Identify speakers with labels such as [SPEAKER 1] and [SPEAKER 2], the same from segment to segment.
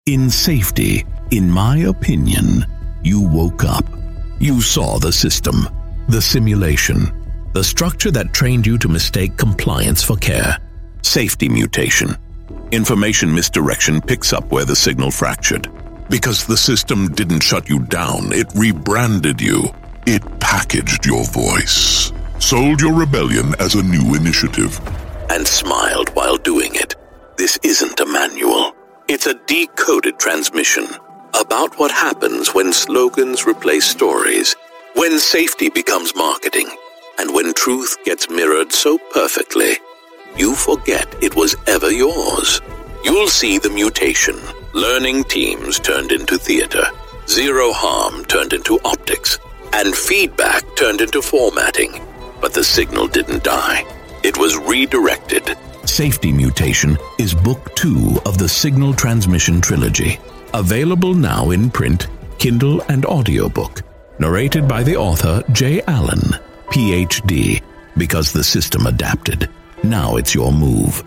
[SPEAKER 1] In safety, in my opinion, you woke up. You saw the system, the simulation, the structure that trained you to mistake compliance for care. Safety mutation. Information misdirection picks up where the signal fractured. Because the system didn't shut you down, it rebranded you. It packaged your voice, sold your rebellion as a new initiative, and smiled while doing it. This isn't a manual. It's a decoded transmission about what happens when slogans replace stories, when safety becomes marketing, and when truth gets mirrored so perfectly, you forget it was ever yours. You'll see the mutation. Learning teams turned into theater, zero harm turned into optics, and feedback turned into formatting. But the signal didn't die. It was redirected. Safety Mutation is Book 2 of the Signal Transmission Trilogy. Available now in print, Kindle, and audiobook. Narrated by the author J. Allen, Ph.D. Because the system adapted. Now it's your move.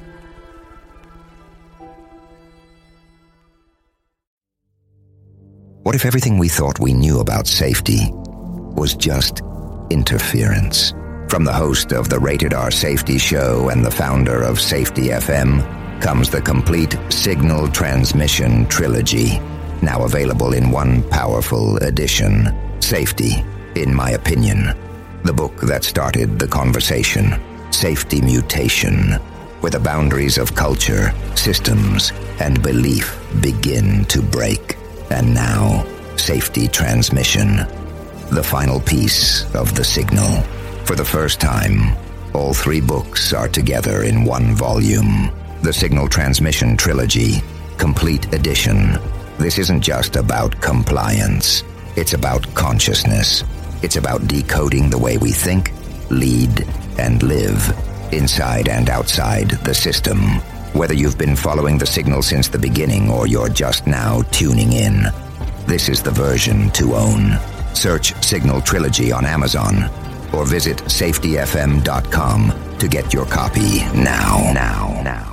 [SPEAKER 2] What if everything we thought we knew about safety was just interference? From the host of the Rated R Safety Show and the founder of Safety FM comes the complete Signal Transmission Trilogy, now available in one powerful edition. Safety, in my opinion. The book that started the conversation. Safety Mutation, where the boundaries of culture, systems, and belief begin to break. And now, Safety Transmission, the final piece of the signal. For the first time, all 3 books are together in one volume. The Signal Transmission Trilogy, Complete Edition. This isn't just about compliance. It's about consciousness. It's about decoding the way we think, lead, and live, inside and outside the system. Whether you've been following the signal since the beginning or you're just now tuning in, this is the version to own. Search Signal Trilogy on Amazon or visit safetyfm.com to get your copy now.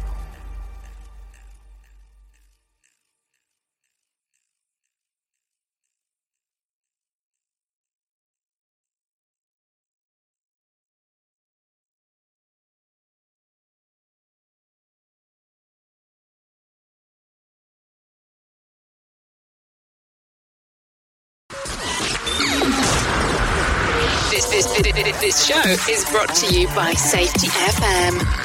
[SPEAKER 3] This show is brought to you by Safety FM.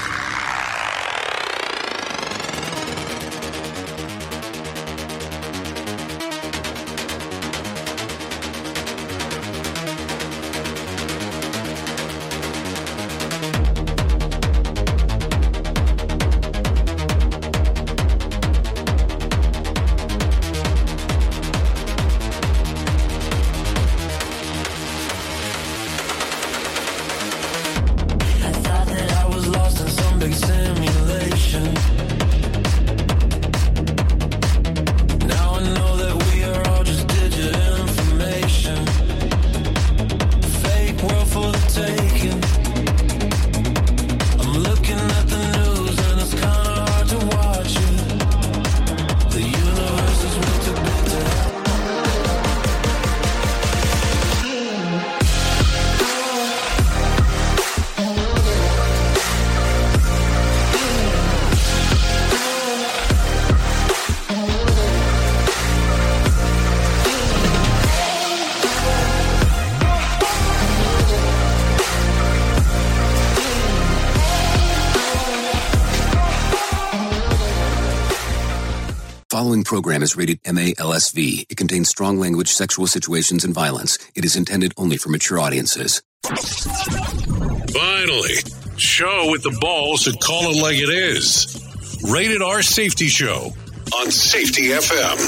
[SPEAKER 4] Following program is rated MA-LSV. It contains strong language, sexual situations, and violence. It is intended only for mature audiences.
[SPEAKER 5] Finally, show with the balls to call it like it is. Rated R Safety Show on Safety FM.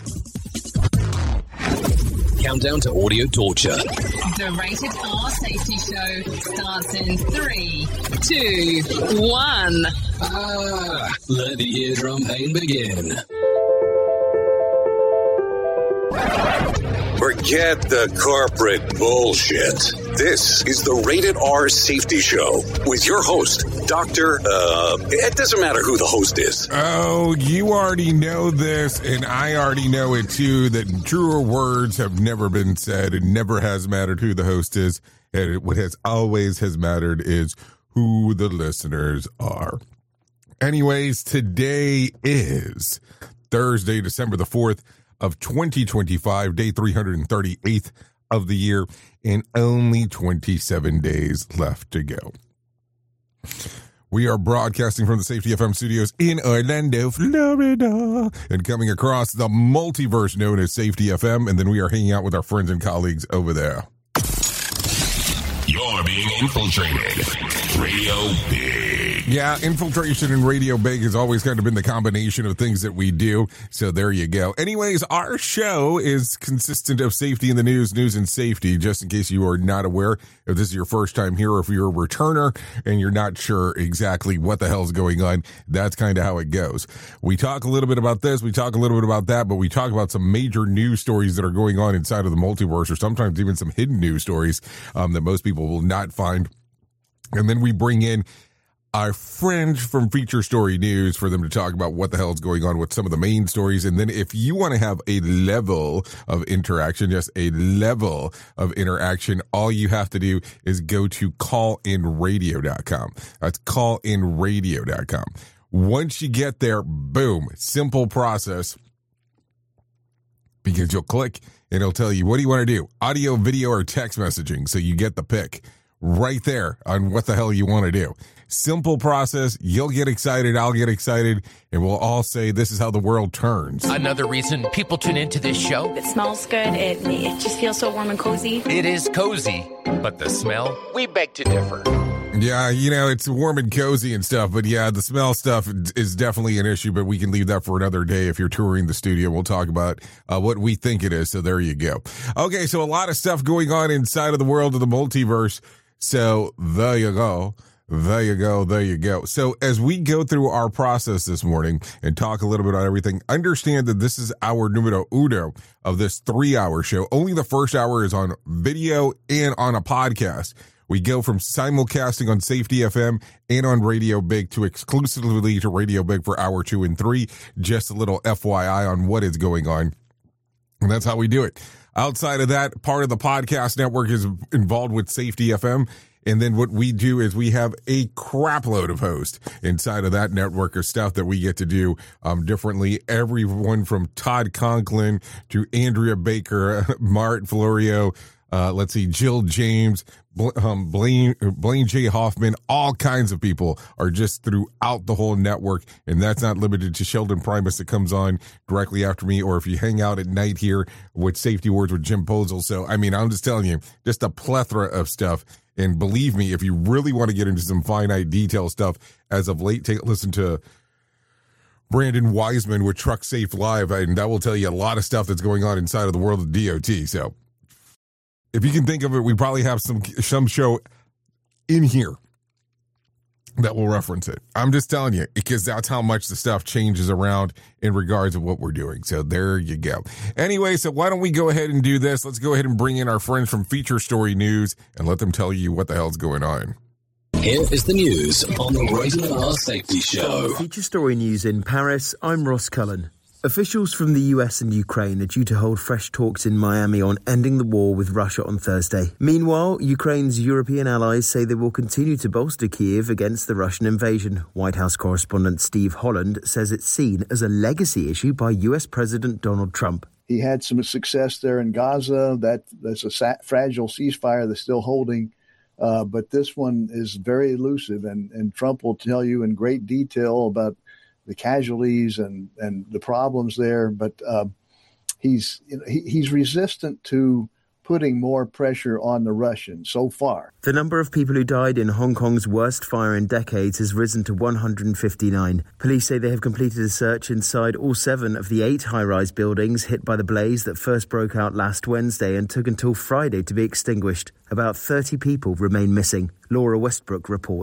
[SPEAKER 6] Countdown to audio torture.
[SPEAKER 3] The Rated R Safety Show starts in 3, 2, 1.
[SPEAKER 6] Let the eardrum pain begin.
[SPEAKER 5] Forget the corporate bullshit. This is the Rated R Safety Show with your host, Dr. It doesn't matter who the host is.
[SPEAKER 7] Oh, you already know this, and I already know it too, that truer words have never been said. It never has mattered who the host is. And what has always has mattered is who the listeners are. Anyways, today is Thursday, December the 4th of 2025, day 338th of the year, and only 27 days left to go. We are broadcasting from the Safety FM studios in Orlando, Florida, and coming across the multiverse known as Safety FM, and then we are hanging out with our friends and colleagues over there.
[SPEAKER 5] You're being infiltrated. Radio Big.
[SPEAKER 7] Yeah, infiltration and Radio Big has always kind of been the combination of things that we do. So there you go. Anyways, our show is consistent of safety in the news and safety, just in case you are not aware. If this is your first time here, or if you're a returner and you're not sure exactly what the hell's going on, that's kind of how it goes. We talk a little bit about this, we talk a little bit about that, but we talk about some major news stories that are going on inside of the multiverse, or sometimes even some hidden news stories that most people will not find. And then we bring in our friends from Feature Story News for them to talk about what the hell is going on with some of the main stories. And then if you want to have a level of interaction, just a level of interaction, all you have to do is go to callinradio.com. That's callinradio.com. Once you get there, boom, simple process, because you'll click and it'll tell you, what do you want to do? Audio, video, or text messaging? So you get the pick right there on what the hell you want to do. Simple process. You'll get excited. I'll get excited. And we'll all say, this is how the world turns.
[SPEAKER 8] Another reason people tune into this show.
[SPEAKER 9] It smells good. It just feels so warm and cozy.
[SPEAKER 8] It is cozy, but the smell, we beg to differ.
[SPEAKER 7] Yeah, you know, it's warm and cozy and stuff, but yeah, the smell stuff is definitely an issue, but we can leave that for another day. If you're touring the studio, we'll talk about what we think it is. So there you go. Okay, so a lot of stuff going on inside of the world of the multiverse. So there you go. There you go. There you go. So as we go through our process this morning and talk a little bit about everything, understand that this is our numero uno of this 3-hour show. Only the first hour is on video and on a podcast. We go from simulcasting on Safety FM and on Radio Big to exclusively to Radio Big for hour 2 and 3. Just a little FYI on what is going on. And that's how we do it. Outside of that, part of the podcast network is involved with Safety FM. And then what we do is we have a crap load of hosts inside of that network of stuff that we get to do differently. Everyone from Todd Conklin to Andrea Baker, Mart Florio, Jill James, Blaine J. Hoffman, all kinds of people are just throughout the whole network. And that's not limited to Sheldon Primus that comes on directly after me, or if you hang out at night here with Safety Words with Jim Posel. So, I mean, I'm just telling you, just a plethora of stuff. And believe me, if you really want to get into some finite detail stuff, as of late, listen to Brandon Wiseman with Truck Safe Live, and that will tell you a lot of stuff that's going on inside of the world of DOT. So if you can think of it, we probably have some show in here that will reference it. I'm just telling you, because that's how much the stuff changes around in regards to what we're doing. So there you go. Anyway, so why don't we go ahead and do this? Let's go ahead and bring in our friends from Feature Story News and let them tell you what the hell's going on.
[SPEAKER 6] Here is the news on the Rated R Safety Show.
[SPEAKER 10] Feature Story News in Paris. I'm Ross Cullen. Officials from the US and Ukraine are due to hold fresh talks in Miami on ending the war with Russia on Thursday. Meanwhile, Ukraine's European allies say they will continue to bolster Kyiv against the Russian invasion. White House correspondent Steve Holland says it's seen as a legacy issue by US President Donald Trump.
[SPEAKER 11] He had some success there in Gaza. That's a fragile ceasefire that's still holding. But this one is very elusive, and Trump will tell you in great detail about the casualties and the problems there, but he's resistant to putting more pressure on the Russians so far.
[SPEAKER 10] The number of people who died in Hong Kong's worst fire in decades has risen to 159. Police say they have completed a search inside all 7 of the 8 high-rise buildings hit by the blaze that first broke out last Wednesday and took until Friday to be extinguished. About 30 people remain missing. Laura Westbrook reports.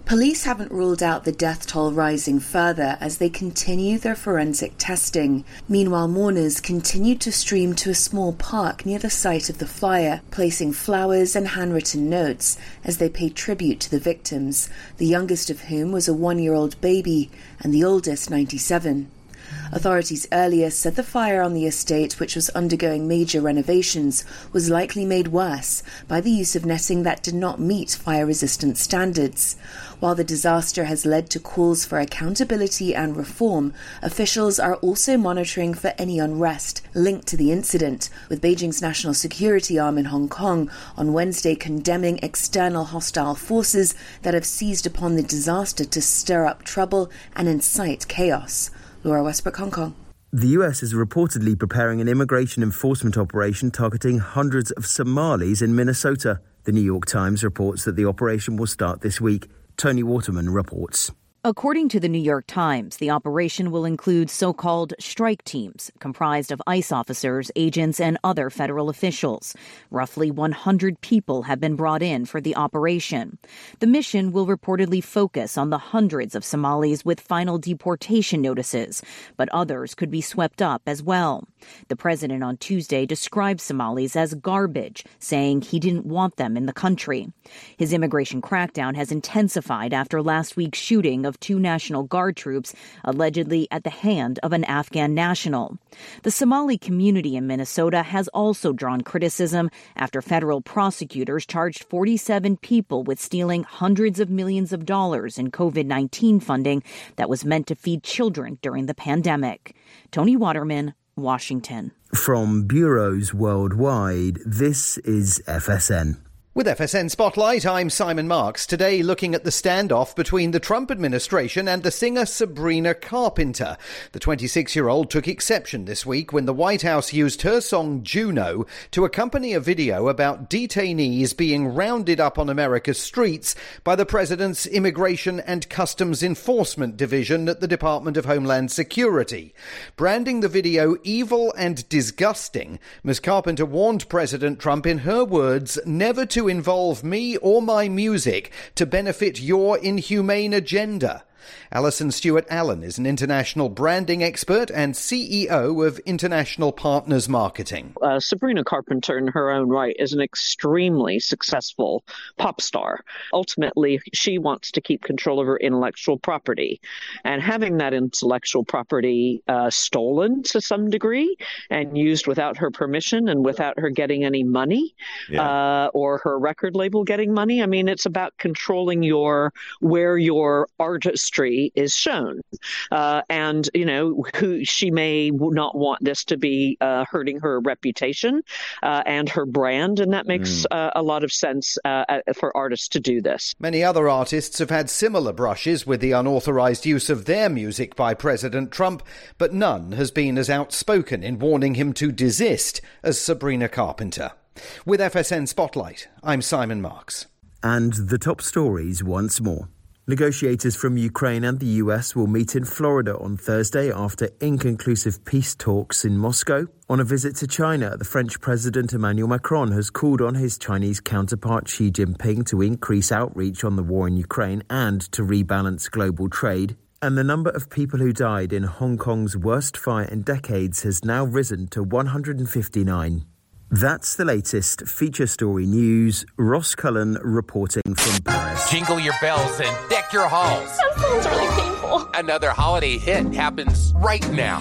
[SPEAKER 12] Police haven't ruled out the death toll rising further as they continue their forensic testing. Meanwhile, mourners continued to stream to a small park near the site of the fire, placing flowers and handwritten notes as they paid tribute to the victims, the youngest of whom was a 1-year-old baby and the oldest 97. Authorities earlier said the fire on the estate, which was undergoing major renovations, was likely made worse by the use of netting that did not meet fire-resistant standards. While the disaster has led to calls for accountability and reform, officials are also monitoring for any unrest linked to the incident, with Beijing's national security arm in Hong Kong on Wednesday condemning external hostile forces that have seized upon the disaster to stir up trouble and incite chaos. Laura Westbrook, Hong Kong.
[SPEAKER 10] The US is reportedly preparing an immigration enforcement operation targeting hundreds of Somalis in Minnesota. The New York Times reports that the operation will start this week. Tony Waterman reports.
[SPEAKER 13] According to the New York Times, the operation will include so-called strike teams comprised of ICE officers, agents, and other federal officials. Roughly 100 people have been brought in for the operation. The mission will reportedly focus on the hundreds of Somalis with final deportation notices, but others could be swept up as well. The president on Tuesday described Somalis as garbage, saying he didn't want them in the country. His immigration crackdown has intensified after last week's shooting of 2 National Guard troops, allegedly at the hand of an Afghan national. The Somali community in Minnesota has also drawn criticism after federal prosecutors charged 47 people with stealing hundreds of millions of dollars in COVID-19 funding that was meant to feed children during the pandemic. Tony Waterman, Washington.
[SPEAKER 10] From bureaus worldwide, this is FSN.
[SPEAKER 14] With FSN Spotlight, I'm Simon Marks. Today looking at the standoff between the Trump administration and the singer Sabrina Carpenter. The 26-year-old took exception this week when the White House used her song Juno to accompany a video about detainees being rounded up on America's streets by the president's Immigration and Customs Enforcement Division at the Department of Homeland Security. Branding the video evil and disgusting, Ms. Carpenter warned President Trump in her words never to involve me or my music to benefit your inhumane agenda. Alison Stewart-Allen is an international branding expert and CEO of International Partners Marketing.
[SPEAKER 15] Sabrina Carpenter, in her own right, is an extremely successful pop star. Ultimately, she wants to keep control of her intellectual property. And having that intellectual property stolen to some degree and used without her permission and without her getting any money or her record label getting money, I mean, it's about controlling where your artistry is shown. And, you know, she may not want this to be hurting her reputation and her brand. And that makes a lot of sense for artists to do this.
[SPEAKER 14] Many other artists have had similar brushes with the unauthorized use of their music by President Trump, but none has been as outspoken in warning him to desist as Sabrina Carpenter. With FSN Spotlight, I'm Simon Marks.
[SPEAKER 10] And the top stories once more. Negotiators from Ukraine and the US will meet in Florida on Thursday after inconclusive peace talks in Moscow. On a visit to China, the French President Emmanuel Macron has called on his Chinese counterpart Xi Jinping to increase outreach on the war in Ukraine and to rebalance global trade. And the number of people who died in Hong Kong's worst fire in decades has now risen to 159. That's the latest feature story news. Ross Cullen reporting from Paris.
[SPEAKER 8] Jingle your bells and deck your halls.
[SPEAKER 9] That sounds really painful.
[SPEAKER 8] Another holiday hit happens right now.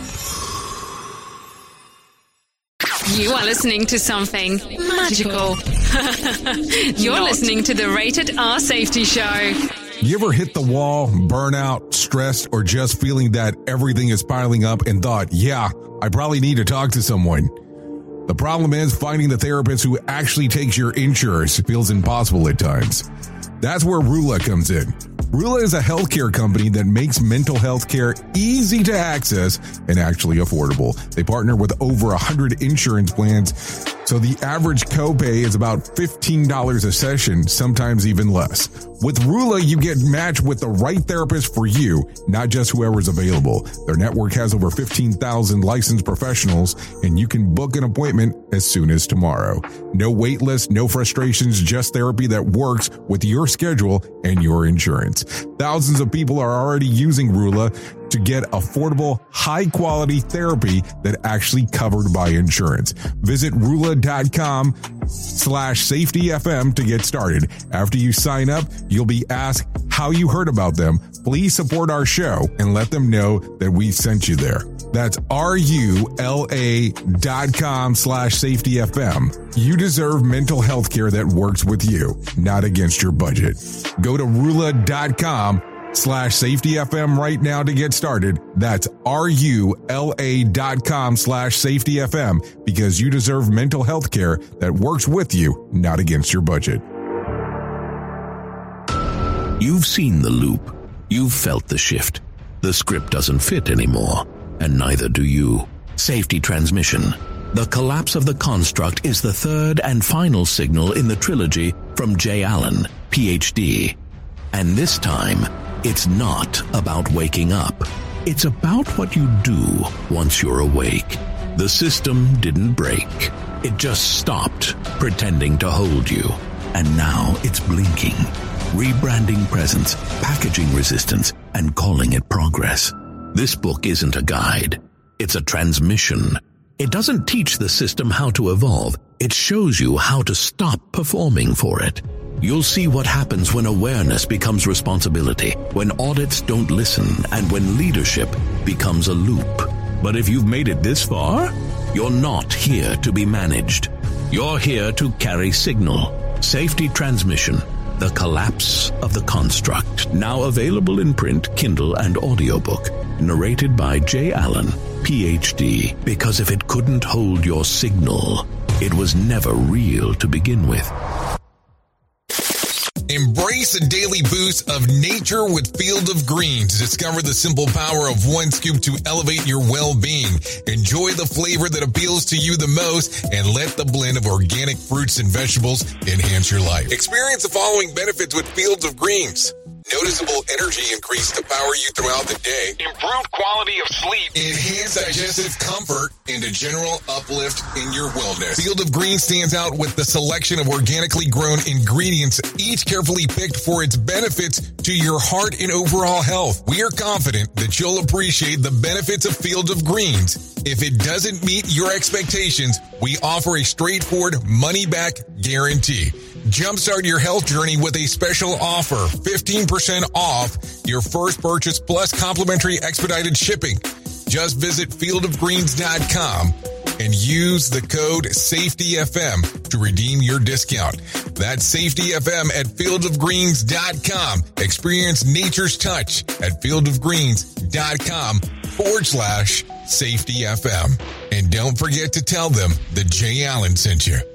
[SPEAKER 3] You are listening to something magical. You're listening to the Rated R Safety Show.
[SPEAKER 7] You ever hit the wall, burn out, stressed, or just feeling that everything is piling up and thought, yeah, I probably need to talk to someone? The problem is finding the therapist who actually takes your insurance feels impossible at times. That's where Rula comes in. Rula is a healthcare company that makes mental health care easy to access and actually affordable. They partner with over 100 insurance plans, so the average copay is about $15 a session, sometimes even less. With Rula, you get matched with the right therapist for you, not just whoever's available. Their network has over 15,000 licensed professionals, and you can book an appointment as soon as tomorrow. No wait list, no frustrations, just therapy that works with your schedule and your insurance. Thousands of people are already using Rula to get affordable, high-quality therapy that actually covered by insurance. Visit Rula.com/safetyfm to get started. After you sign up, you'll be asked how you heard about them. Please support our show and let them know that we sent you there. That's RULA.com/safetyfm. You deserve mental health care that works with you, not against your budget. Go to Rula.com/safetyfm right now to get started. That's RULA.com/safetyfm, because you deserve mental health care that works with you, not against your budget.
[SPEAKER 1] You've seen the loop. You've felt the shift. The script doesn't fit anymore, and neither do you. Safety transmission. The collapse of the construct is the third and final signal in the trilogy from Jay Allen, PhD. And this time, it's not about waking up. It's about what you do once you're awake. The system didn't break. It just stopped pretending to hold you. And now it's blinking, rebranding presence, packaging resistance, and calling it progress. This book isn't a guide. It's a transmission. It doesn't teach the system how to evolve. It shows you how to stop performing for it. You'll see what happens when awareness becomes responsibility, when audits don't listen, and when leadership becomes a loop. But if you've made it this far, you're not here to be managed. You're here to carry signal. Safety transmission. The Collapse of the Construct. Now available in print, Kindle, and audiobook. Narrated by Jay Allen, PhD. Because if it couldn't hold your signal, it was never real to begin with.
[SPEAKER 16] Embrace a daily boost of nature with Field of Greens. Discover the simple power of one scoop to elevate your well-being. Enjoy the flavor that appeals to you the most and let the blend of organic fruits and vegetables enhance your life. Experience the following benefits with Fields of Greens. Noticeable energy increase to power you throughout the day.
[SPEAKER 5] Improved quality of sleep.
[SPEAKER 16] Enhanced digestive comfort and a general uplift in your wellness. Field of Greens stands out with the selection of organically grown ingredients, each carefully picked for its benefits to your heart and overall health. We are confident that you'll appreciate the benefits of Field of Greens. If it doesn't meet your expectations, we offer a straightforward money-back guarantee. Jumpstart your health journey with a special offer, 15% off your first purchase plus complimentary expedited shipping. Just visit fieldofgreens.com and use the code SAFETYFM to redeem your discount. That's SAFETYFM at fieldofgreens.com. Experience nature's touch at fieldofgreens.com/SAFETYFM. And don't forget to tell them that Jay Allen sent you.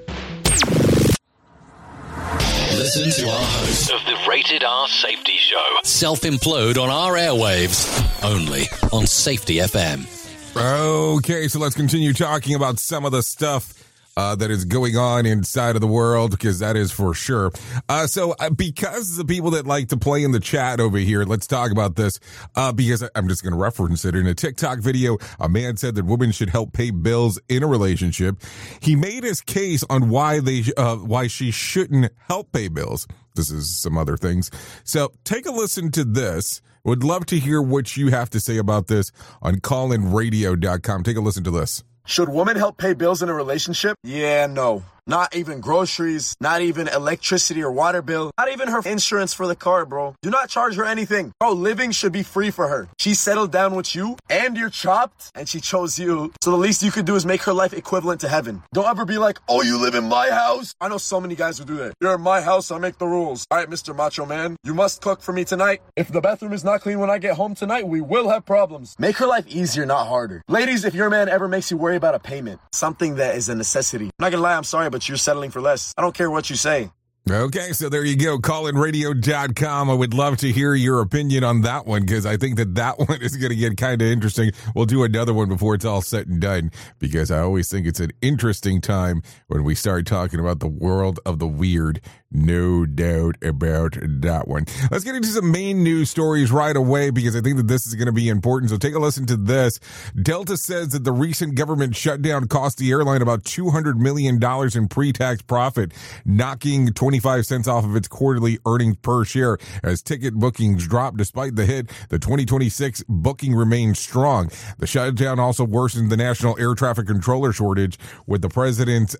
[SPEAKER 6] Listen to our host
[SPEAKER 8] of the Rated R Safety Show.
[SPEAKER 6] Self-implode on our airwaves, only on Safety FM.
[SPEAKER 7] Okay, so let's continue talking about some of the stuff that is going on inside of the world, because that is for sure. So because the people that like to play in the chat over here, let's talk about this, because I'm just going to reference it. In a TikTok video, a man said that women should help pay bills in a relationship. He made his case on why she shouldn't help pay bills. This is some other things. So take a listen to this. Would love to hear what you have to say about this on callinradio.com. Take a listen to this.
[SPEAKER 17] Should women help pay bills in a relationship? Yeah, no. Not even groceries, not even electricity or water bill, not even her insurance for the car, bro. Do not charge her anything. Bro, living should be free for her. She settled down with you and you're chopped and she chose you. So the least you could do is make her life equivalent to heaven. Don't ever be like, oh, you live in my house? I know so many guys who do that. You're in my house, I make the rules. All right, Mr. Macho Man, you must cook for me tonight. If the bathroom is not clean when I get home tonight, we will have problems. Make her life easier, not harder. Ladies, if your man ever makes you worry about a payment, something that is a necessity. I'm not gonna lie, I'm sorry, but you're settling for less. I don't care what you say.
[SPEAKER 7] Okay, so there you go. callinradio.com. I would love to hear your opinion on that one, because I think that one is going to get kind of interesting. We'll do another one before it's all said and done, because I always think it's an interesting time when we start talking about the world of the weird No doubt about that one. Let's get into some main news stories right away because I think that this is going to be important. So take a listen to this. Delta says that the recent government shutdown cost the airline about $200 million in pre-tax profit, knocking 25 cents off of its quarterly earnings per share as ticket bookings dropped. Despite the hit, the 2026 booking remains strong. The shutdown also worsened the national air traffic controller shortage, with the presidential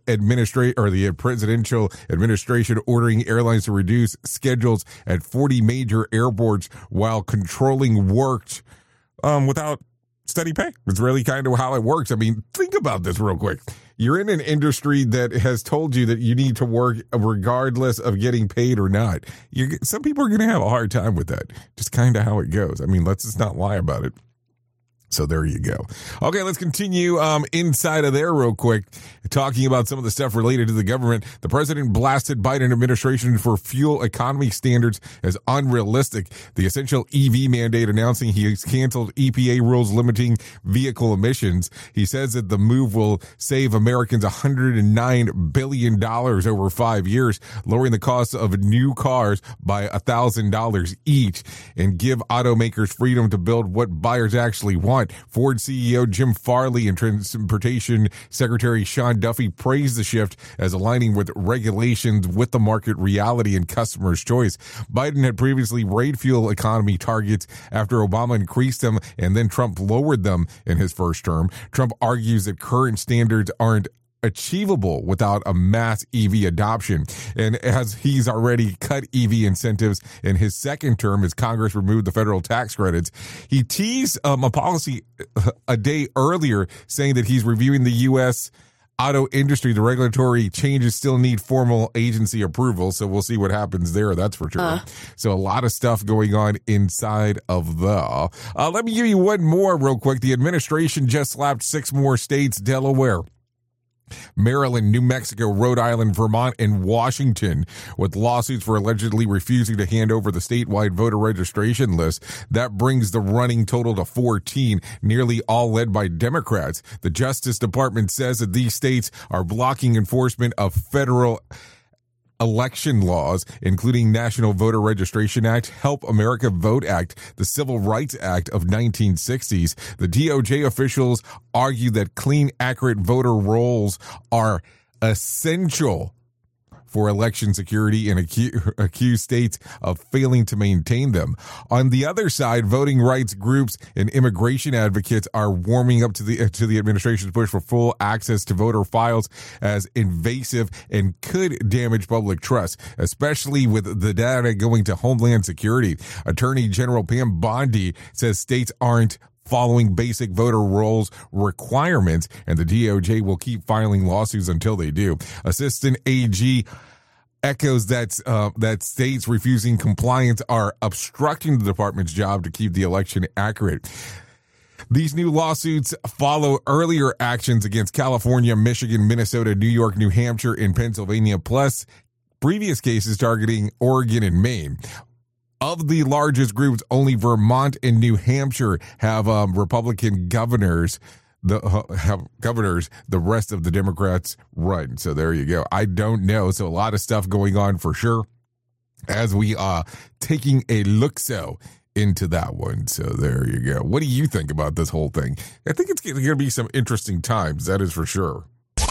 [SPEAKER 7] administration ordering airlines to reduce schedules at 40 major airports while controlling work without steady pay. It's really kind of how it works. I mean, think about this real quick. You're in an industry that has told you that you need to work regardless of getting paid or not. Some people are going to have a hard time with that. Just kind of how it goes. I mean, let's just not lie about it. So there you go. Okay, let's continue inside of there real quick, talking about some of the stuff related to the government. The president blasted Biden administration for fuel economy standards as unrealistic. The essential EV mandate, announcing he has canceled EPA rules limiting vehicle emissions. He says that the move will save Americans $109 billion over 5 years, lowering the cost of new cars by $1,000 each, and give automakers freedom to build what buyers actually want. Ford CEO Jim Farley and Transportation Secretary Sean Duffy praised the shift as aligning with regulations with the market reality and customers' choice. Biden had previously raised fuel economy targets after Obama increased them and then Trump lowered them in his first term. Trump argues that current standards aren't achievable without a mass EV adoption. And as he's already cut EV incentives in his second term as Congress removed the federal tax credits, he teased a policy a day earlier saying that he's reviewing the U.S. auto industry. The regulatory changes still need formal agency approval, so we'll see what happens there. That's for sure. So a lot of stuff going on inside of the. Let me give you one more real quick. The administration just slapped 6 more states: Delaware, Maryland, New Mexico, Rhode Island, Vermont, and Washington, with lawsuits for allegedly refusing to hand over the statewide voter registration list. That brings the running total to 14, nearly all led by Democrats. The Justice Department says that these states are blocking enforcement of federal election laws, including National Voter Registration Act, Help America Vote Act, the Civil Rights Act of 1960s. The DOJ officials argue that clean, accurate voter rolls are essential for election security and accuse states of failing to maintain them. On the other side, voting rights groups and immigration advocates are warming up to the administration's push for full access to voter files as invasive and could damage public trust, especially with the data going to Homeland Security. Attorney General Pam Bondi says states aren't following basic voter rolls requirements, and the DOJ will keep filing lawsuits until they do. Assistant AG echoes that states refusing compliance are obstructing the department's job to keep the election accurate. These new lawsuits follow earlier actions against California, Michigan, Minnesota, New York, New Hampshire, and Pennsylvania, plus previous cases targeting Oregon and Maine. Of the largest groups, only Vermont and New Hampshire have Republican governors. The rest of the Democrats run. So there you go. I don't know. So a lot of stuff going on for sure as we are taking a look into that one. So there you go. What do you think about this whole thing? I think it's going to be some interesting times. That is for sure.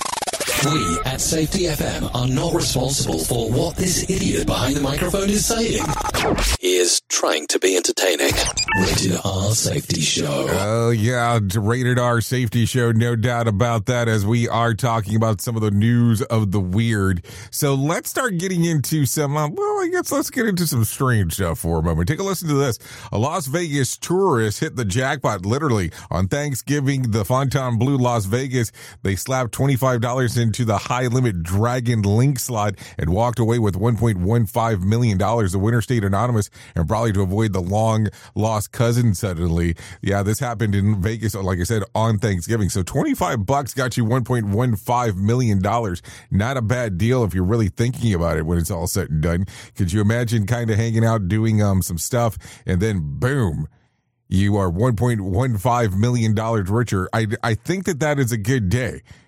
[SPEAKER 6] We at Safety FM are not responsible for what this idiot behind the microphone is saying. He is trying to be entertaining. Rated R Safety Show.
[SPEAKER 7] Oh, yeah. Rated R Safety Show. No doubt about that, as we are talking about some of the news of the weird. So let's start getting into some, let's get into some strange stuff for a moment. Take a listen to this. A Las Vegas tourist hit the jackpot literally on Thanksgiving. The Fontainebleau Las Vegas, they slapped $25 into the high-limit Dragon Link slot and walked away with $1.15 million. The winner stayed anonymous and probably to avoid the long-lost cousin suddenly. Yeah, this happened in Vegas, like I said, on Thanksgiving. So $25 got you $1.15 million. Not a bad deal if you're really thinking about it when it's all said and done. Could you imagine kind of hanging out, doing some stuff, and then boom, you are $1.15 million richer? I think that is a good day.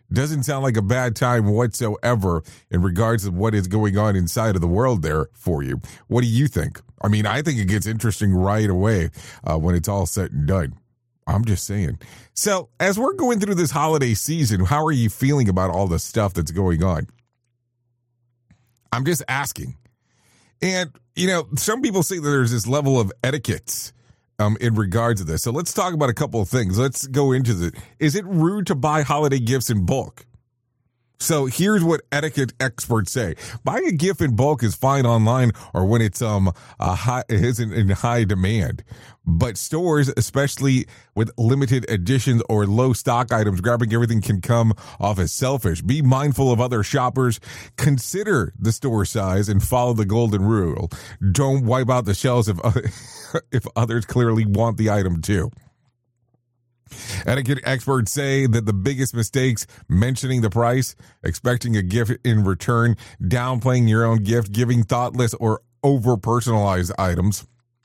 [SPEAKER 7] Doesn't sound like a bad time whatsoever in regards to what is going on inside of the world there for you. What do you think? I mean, I think it gets interesting right away when it's all said and done. I'm just saying. So as we're going through this holiday season, how are you feeling about all the stuff that's going on? I'm just asking. And, you know, some people say that there's this level of etiquette in regards to this. So let's talk about a couple of things. Let's go into the, is it rude to buy holiday gifts in bulk? So here's what etiquette experts say. Buying a gift in bulk is fine online or when it's isn't in high demand. But stores, especially with limited editions or low stock items, grabbing everything can come off as selfish. Be mindful of other shoppers. Consider the store size and follow the golden rule. Don't wipe out the shelves if others clearly want the item too. Etiquette experts say that the biggest mistakes: mentioning the price, expecting a gift in return, downplaying your own gift, giving thoughtless or over-personalized items.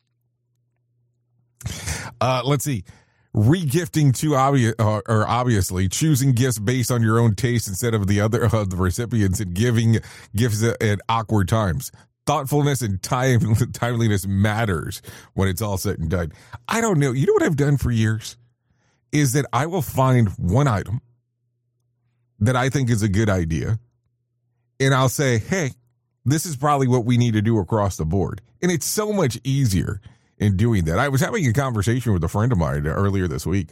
[SPEAKER 7] Let's see. Regifting too obviously, choosing gifts based on your own taste instead of the other of the recipients, and giving gifts at awkward times. Thoughtfulness and timeliness matters when it's all said and done. I don't know. You know what I've done for years? Is that I will find one item that I think is a good idea, and I'll say, hey, this is probably what we need to do across the board. And it's so much easier in doing that. I was having a conversation with a friend of mine earlier this week.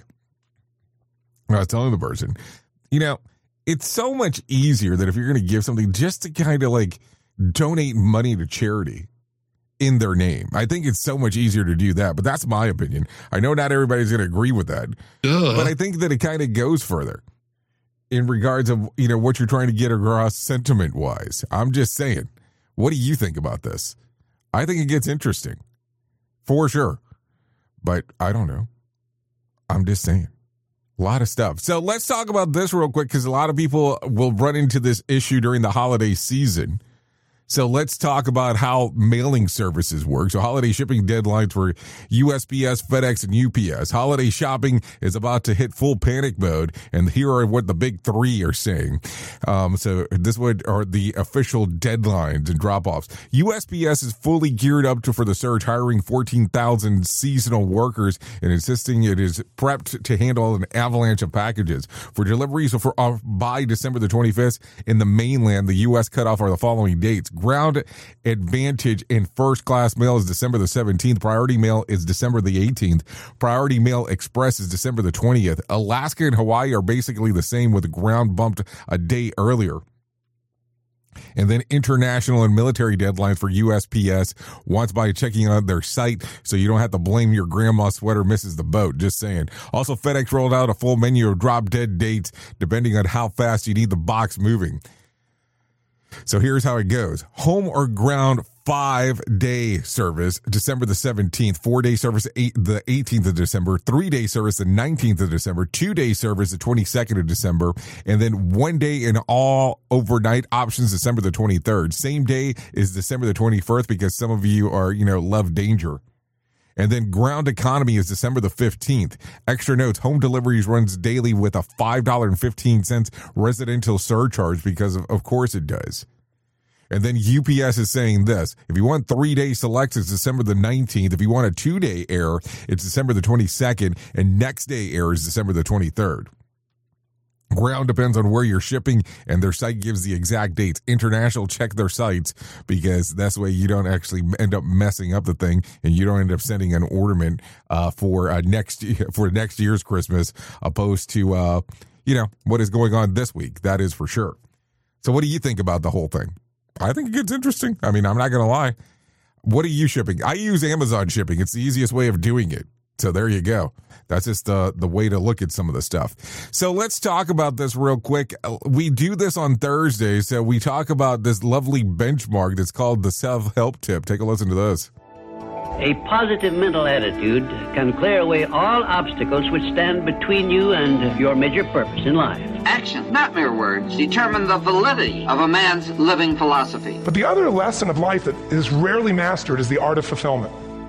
[SPEAKER 7] I was telling the person, you know, it's so much easier that if you're going to give something, just to kind of like donate money to charity in their name. I think it's so much easier to do that, but that's my opinion. I know not everybody's going to agree with that, but I think that it kind of goes further in regards of, you know, what you're trying to get across sentiment wise. I'm just saying, what do you think about this? I think it gets interesting for sure, but I don't know. I'm just saying a lot of stuff. So let's talk about this real quick, because a lot of people will run into this issue during the holiday season. So let's talk about how mailing services work. So holiday shipping deadlines for USPS, FedEx, and UPS. Holiday shopping is about to hit full panic mode, and here are what the big three are saying. So this are the official deadlines and drop-offs. USPS is fully geared up for the surge, hiring 14,000 seasonal workers and insisting it is prepped to handle an avalanche of packages. For deliveries by December the 25th in the mainland, the U.S. cutoff are the following dates. Ground Advantage in First Class Mail is December the 17th. Priority Mail is December the 18th. Priority Mail Express is December the 20th. Alaska and Hawaii are basically the same, with the ground bumped a day earlier. And then international and military deadlines for USPS once by checking out their site, so you don't have to blame your grandma's sweater misses the boat. Just saying. Also, FedEx rolled out a full menu of drop dead dates depending on how fast you need the box moving. So here's how it goes. Home or ground 5-day service, December the 17th. 4-day service, the 18th of December. 3-day service, the 19th of December. 2-day service, the 22nd of December. And then 1 day in all overnight options, December the 23rd. Same day is December the 21st, because some of you are, love danger. And then ground economy is December the 15th. Extra notes, home deliveries runs daily with a $5.15 residential surcharge, because of course it does. And then UPS is saying this: if you want 3-day select, it's December the 19th. If you want a 2-day air, it's December the 22nd. And next day air is December the 23rd. Ground depends on where you're shipping, and their site gives the exact dates. International, check their sites, because that's the way you don't actually end up messing up the thing, and you don't end up sending an ornament for next year's Christmas, opposed to what is going on this week. That is for sure. So what do you think about the whole thing? I think it gets interesting. I mean, I'm not going to lie. What are you shipping? I use Amazon shipping. It's the easiest way of doing it. So there you go. That's just the way to look at some of the stuff. So let's talk about this real quick. We do this on Thursday. So we talk about this lovely benchmark that's called the self-help tip. Take a listen to this.
[SPEAKER 18] A positive mental attitude can clear away all obstacles which stand between you and your major purpose in life.
[SPEAKER 19] Action, not mere words, determine the validity of a man's living philosophy.
[SPEAKER 20] But the other lesson of life that is rarely mastered is the art of fulfillment.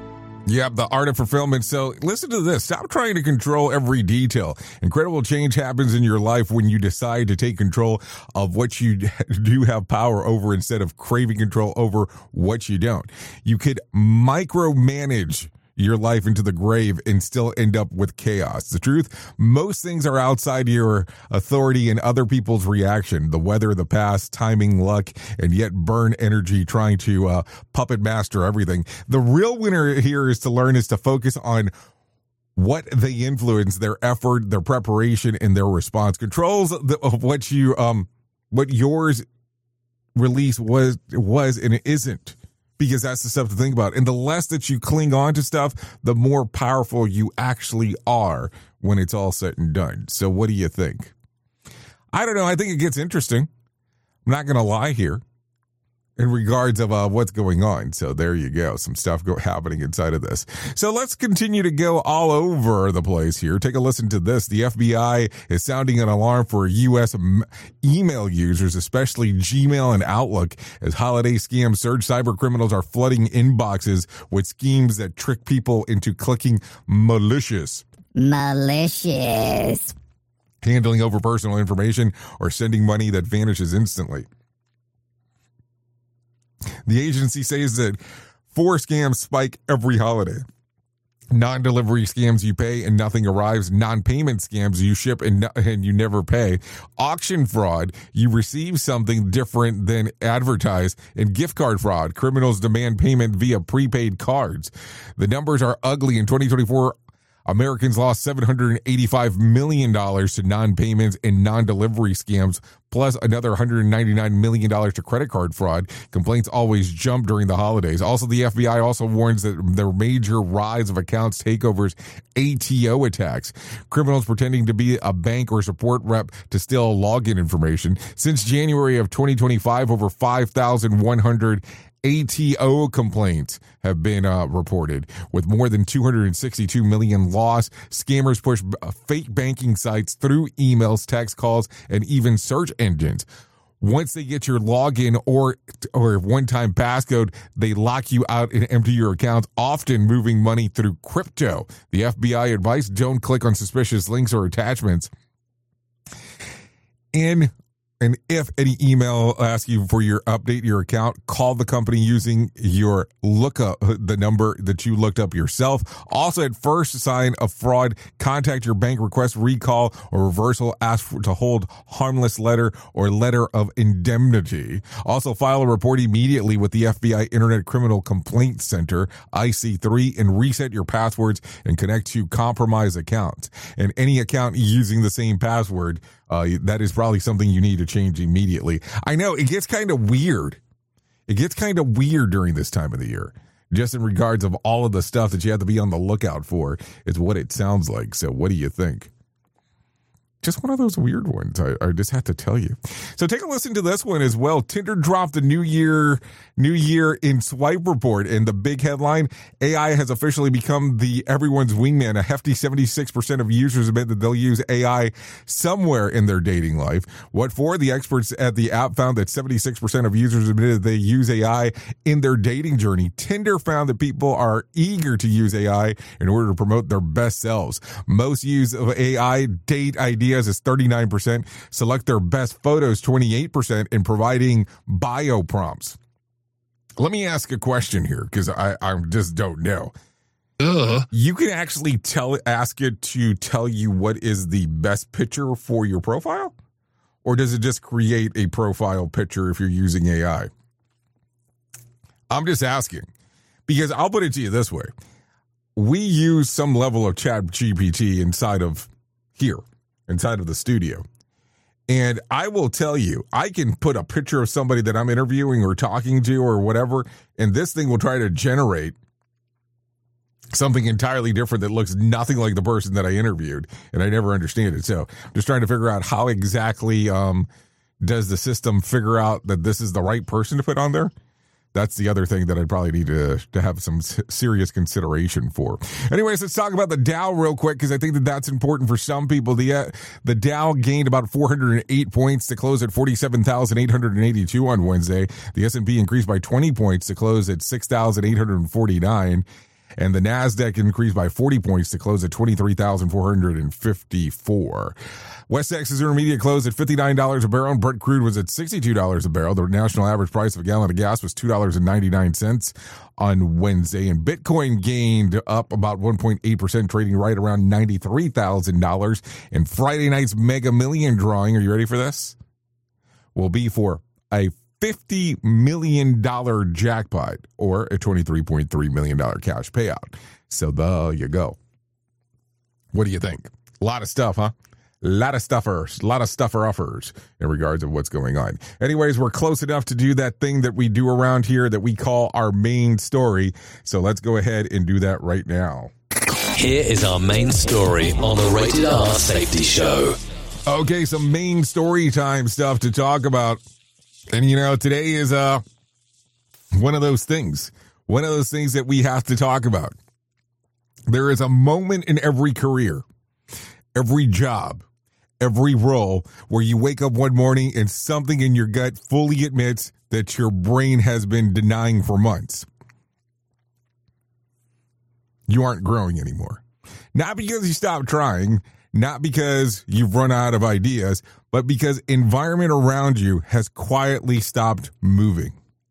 [SPEAKER 7] Yep, the art of fulfillment. So listen to this. Stop trying to control every detail. Incredible change happens in your life when you decide to take control of what you do have power over instead of craving control over what you don't. You could micromanage your life into the grave and still end up with chaos. The truth, most things are outside your authority and other people's reaction. The weather, the past, timing, luck, and yet burn energy trying to puppet master everything. The real winner here is to focus on what they influence, their effort, their preparation, and their response. Controls of what yours release was and it isn't. Because that's the stuff to think about. And the less that you cling on to stuff, the more powerful you actually are when it's all said and done. So what do you think? I don't know. I think it gets interesting. I'm not going to lie here in regards of what's going on. So there you go. Some stuff happening inside of this. So let's continue to go all over the place here. Take a listen to this. The FBI is sounding an alarm for U.S. email users, especially Gmail and Outlook, as holiday scams surge. Cyber criminals are flooding inboxes with schemes that trick people into clicking malicious, handling over personal information, or sending money that vanishes instantly. The agency says that 4 scams spike every holiday. Non-delivery scams you pay and nothing arrives. Non-payment scams you ship and you never pay. Auction fraud, you receive something different than advertised. And gift card fraud, criminals demand payment via prepaid cards. The numbers are ugly. In 2024, Americans lost $785 million to non-payments and non-delivery scams, plus another $199 million to credit card fraud. Complaints always jump during the holidays. Also, the FBI also warns that there are major rise of accounts takeovers, ATO attacks, criminals pretending to be a bank or support rep to steal login information. Since January of 2025, over 5,100 ATO complaints have been reported, with more than 262 million lost. Scammers push fake banking sites through emails, text calls, and even search engines. Once they get your login or one-time passcode, they lock you out and empty your accounts, often moving money through crypto. The FBI advice: don't click on suspicious links or attachments. And if any email asks you for update your account, call the company using your lookup, the number that you looked up yourself. Also, at first sign of fraud, contact your bank, request recall or reversal, ask to hold harmless letter or letter of indemnity. Also, file a report immediately with the FBI Internet Criminal Complaint Center, IC3, and reset your passwords and connect to compromised accounts. And any account using the same password, that is probably something you need to change immediately. I know it gets kind of weird. It gets kind of weird during this time of the year, just in regards of all of the stuff that you have to be on the lookout for is what it sounds like. So what do you think? Just one of those weird ones, I just have to tell you. So take a listen to this one as well. Tinder dropped the New Year in swipe report, and the big headline: AI has officially become everyone's wingman. A hefty 76% of users admit that they'll use AI somewhere in their dating life. What for? The experts at the app found that 76% of users admitted they use AI in their dating journey. Tinder found that people are eager to use AI in order to promote their best selves. Most use of AI date ideas is 39%, select their best photos 28%, and providing bio prompts. Let me ask a question here, because I just don't know. You can actually ask it to tell you what is the best picture for your profile? Or does it just create a profile picture if you're using AI? I'm just asking, because I'll put it to you this way. We use some level of ChatGPT inside of the studio. And I will tell you, I can put a picture of somebody that I'm interviewing or talking to or whatever, and this thing will try to generate something entirely different that looks nothing like the person that I interviewed, and I never understand it. So I'm just trying to figure out how exactly does the system figure out that this is the right person to put on there? That's the other thing that I'd probably need to have some serious consideration for. Anyways, let's talk about the Dow real quick, because I think that's important for some people. The Dow gained about 408 points to close at 47,882 on Wednesday. The S&P increased by 20 points to close at 6,849. And the NASDAQ increased by 40 points to close at 23,454. West Texas Intermediate closed at $59 a barrel, and Brent crude was at $62 a barrel. The national average price of a gallon of gas was $2.99 on Wednesday, and Bitcoin gained up about 1.8%, trading right around $93,000. And Friday night's Mega Million drawing, are you ready for this? Will be for a $50 million jackpot or a $23.3 million cash payout. So there you go. What do you think? A lot of stuff, huh? A lot of stuffer-uppers in regards of what's going on. Anyways, we're close enough to do that thing that we do around here that we call our main story. So let's go ahead and do that right now.
[SPEAKER 6] Here is our main story on the Rated R Safety Show.
[SPEAKER 7] Okay, some main story time stuff to talk about. And, you know, today is one of those things. One of those things that we have to talk about. There is a moment in every career, every job, every role where you wake up one morning and something in your gut fully admits that your brain has been denying for months. You aren't growing anymore. Not because you stopped trying, not because you've run out of ideas, but because environment around you has quietly stopped moving.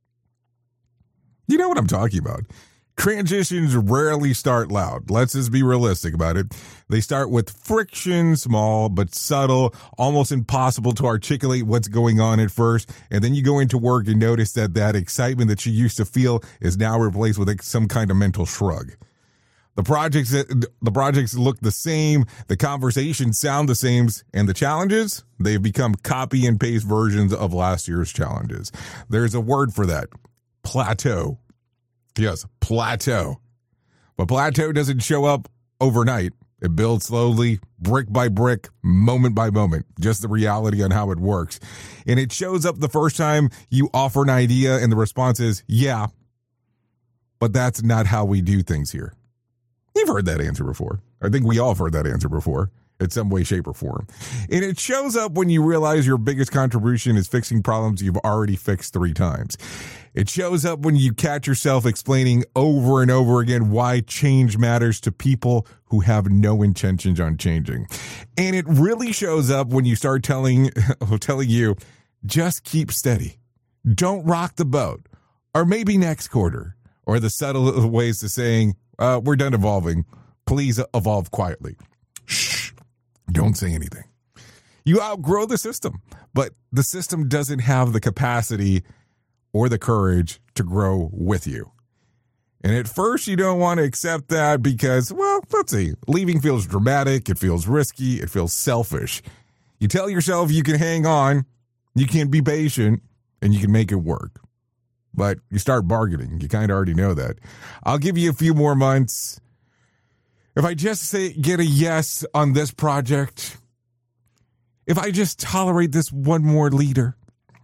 [SPEAKER 7] You know what I'm talking about. Transitions rarely start loud. Let's just be realistic about it. They start with friction, small but subtle, almost impossible to articulate what's going on at first. And then you go into work and notice that excitement that you used to feel is now replaced with some kind of mental shrug. The projects look the same, the conversations sound the same, and the challenges, they've become copy and paste versions of last year's challenges. There's a word for that. Plateau. Yes, plateau. But plateau doesn't show up overnight. It builds slowly, brick by brick, moment by moment. Just the reality on how it works. And it shows up the first time you offer an idea and the response is, yeah, but that's not how we do things here. You've heard that answer before. I think we all have heard that answer before in some way, shape, or form. And it shows up when you realize your biggest contribution is fixing problems you've already fixed 3 times. It shows up when you catch yourself explaining over and over again why change matters to people who have no intentions on changing. And it really shows up when you start telling you, just keep steady. Don't rock the boat. Or maybe next quarter. Or the subtle ways to saying, we're done evolving. Please evolve quietly. Shh. Don't say anything. You outgrow the system, but the system doesn't have the capacity or the courage to grow with you. And at first, you don't want to accept that because, well, let's see, leaving feels dramatic, it feels risky, it feels selfish. You tell yourself you can hang on, you can be patient, and you can make it work. But you start bargaining. You kind of already know that. I'll give you a few more months. If I just get a yes on this project, if I just tolerate this one more leader,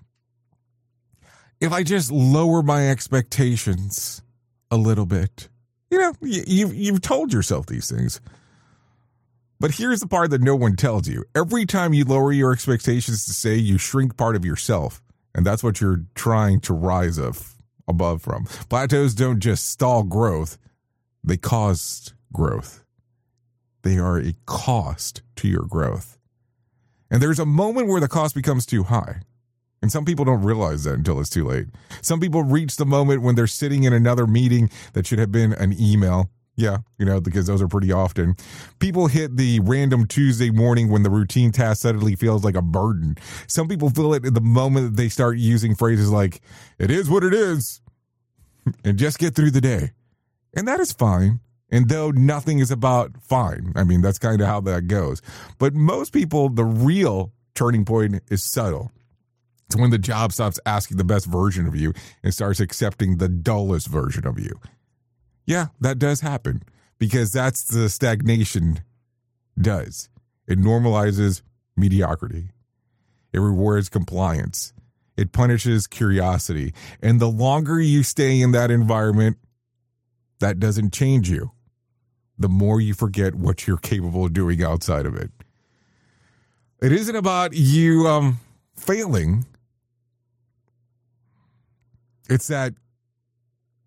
[SPEAKER 7] if I just lower my expectations a little bit, you know, you've told yourself these things. But here's the part that no one tells you. Every time you lower your expectations to say, you shrink part of yourself. And that's what you're trying to rise above from. Plateaus don't just stall growth. They cause growth. They are a cost to your growth. And there's a moment where the cost becomes too high. And some people don't realize that until it's too late. Some people reach the moment when they're sitting in another meeting that should have been an email. Yeah, you know, because those are pretty often. People hit the random Tuesday morning when the routine task suddenly feels like a burden. Some people feel it at the moment that they start using phrases like, it is what it is, and just get through the day. And that is fine. And though nothing is about fine, I mean, that's kind of how that goes. But most people, the real turning point is subtle. It's when the job stops asking the best version of you and starts accepting the dullest version of you. Yeah, that does happen because that's the stagnation does. It normalizes mediocrity. It rewards compliance. It punishes curiosity. And the longer you stay in that environment, that doesn't change you. The more you forget what you're capable of doing outside of it. It isn't about you failing. It's that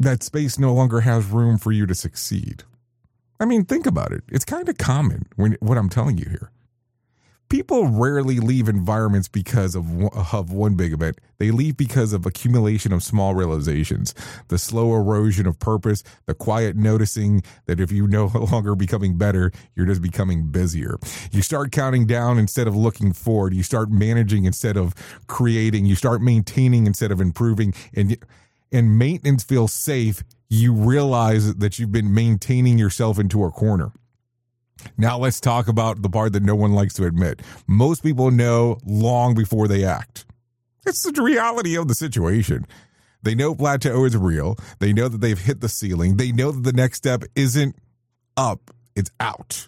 [SPEAKER 7] that space no longer has room for you to succeed. I mean, think about it. It's kind of common what I'm telling you here. People rarely leave environments because of one big event. They leave because of accumulation of small realizations, the slow erosion of purpose, the quiet noticing that if you're no longer becoming better, you're just becoming busier. You start counting down instead of looking forward. You start managing instead of creating. You start maintaining instead of improving. And maintenance feels safe. You realize that you've been maintaining yourself into a corner. Now let's talk about the part that no one likes to admit. Most people know long before they act. It's the reality of the situation. They know plateau is real. They know that they've hit the ceiling. They know that the next step isn't up, it's out.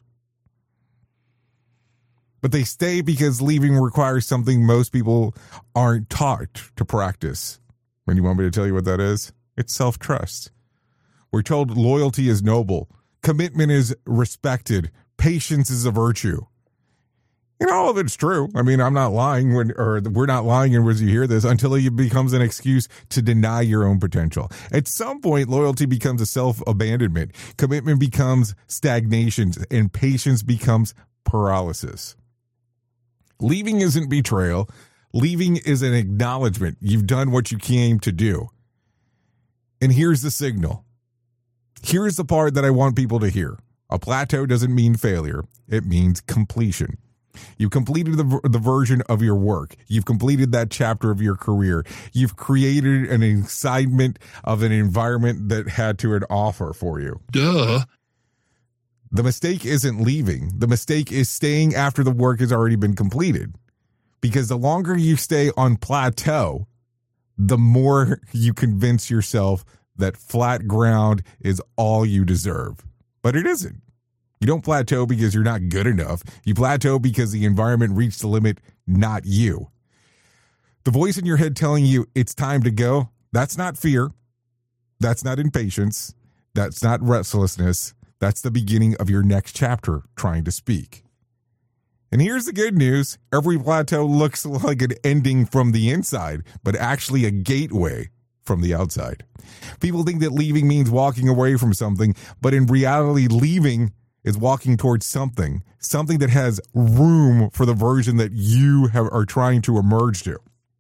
[SPEAKER 7] But they stay because leaving requires something most people aren't taught to practice. And you want me to tell you what that is? It's self-trust. We're told loyalty is noble. Commitment is respected. Patience is a virtue. And all of it's true. I mean, I'm not lying we're not lying as you hear this until it becomes an excuse to deny your own potential. At some point, loyalty becomes a self-abandonment. Commitment becomes stagnation, and patience becomes paralysis. Leaving isn't betrayal. Leaving is an acknowledgement. You've done what you came to do. And here's the signal. Here's the part that I want people to hear. A plateau doesn't mean failure. It means completion. You've completed the version of your work. You've completed that chapter of your career. You've created an excitement of an environment that had to an offer for you.
[SPEAKER 5] Duh.
[SPEAKER 7] The mistake isn't leaving. The mistake is staying after the work has already been completed. Because the longer you stay on plateau, the more you convince yourself that flat ground is all you deserve. But it isn't. You don't plateau because you're not good enough. You plateau because the environment reached the limit, not you. The voice in your head telling you it's time to go, that's not fear. That's not impatience. That's not restlessness. That's the beginning of your next chapter trying to speak. And here's the good news. Every plateau looks like an ending from the inside, but actually a gateway from the outside. People think that leaving means walking away from something, but in reality, leaving is walking towards something that has room for the version that you are trying to emerge to.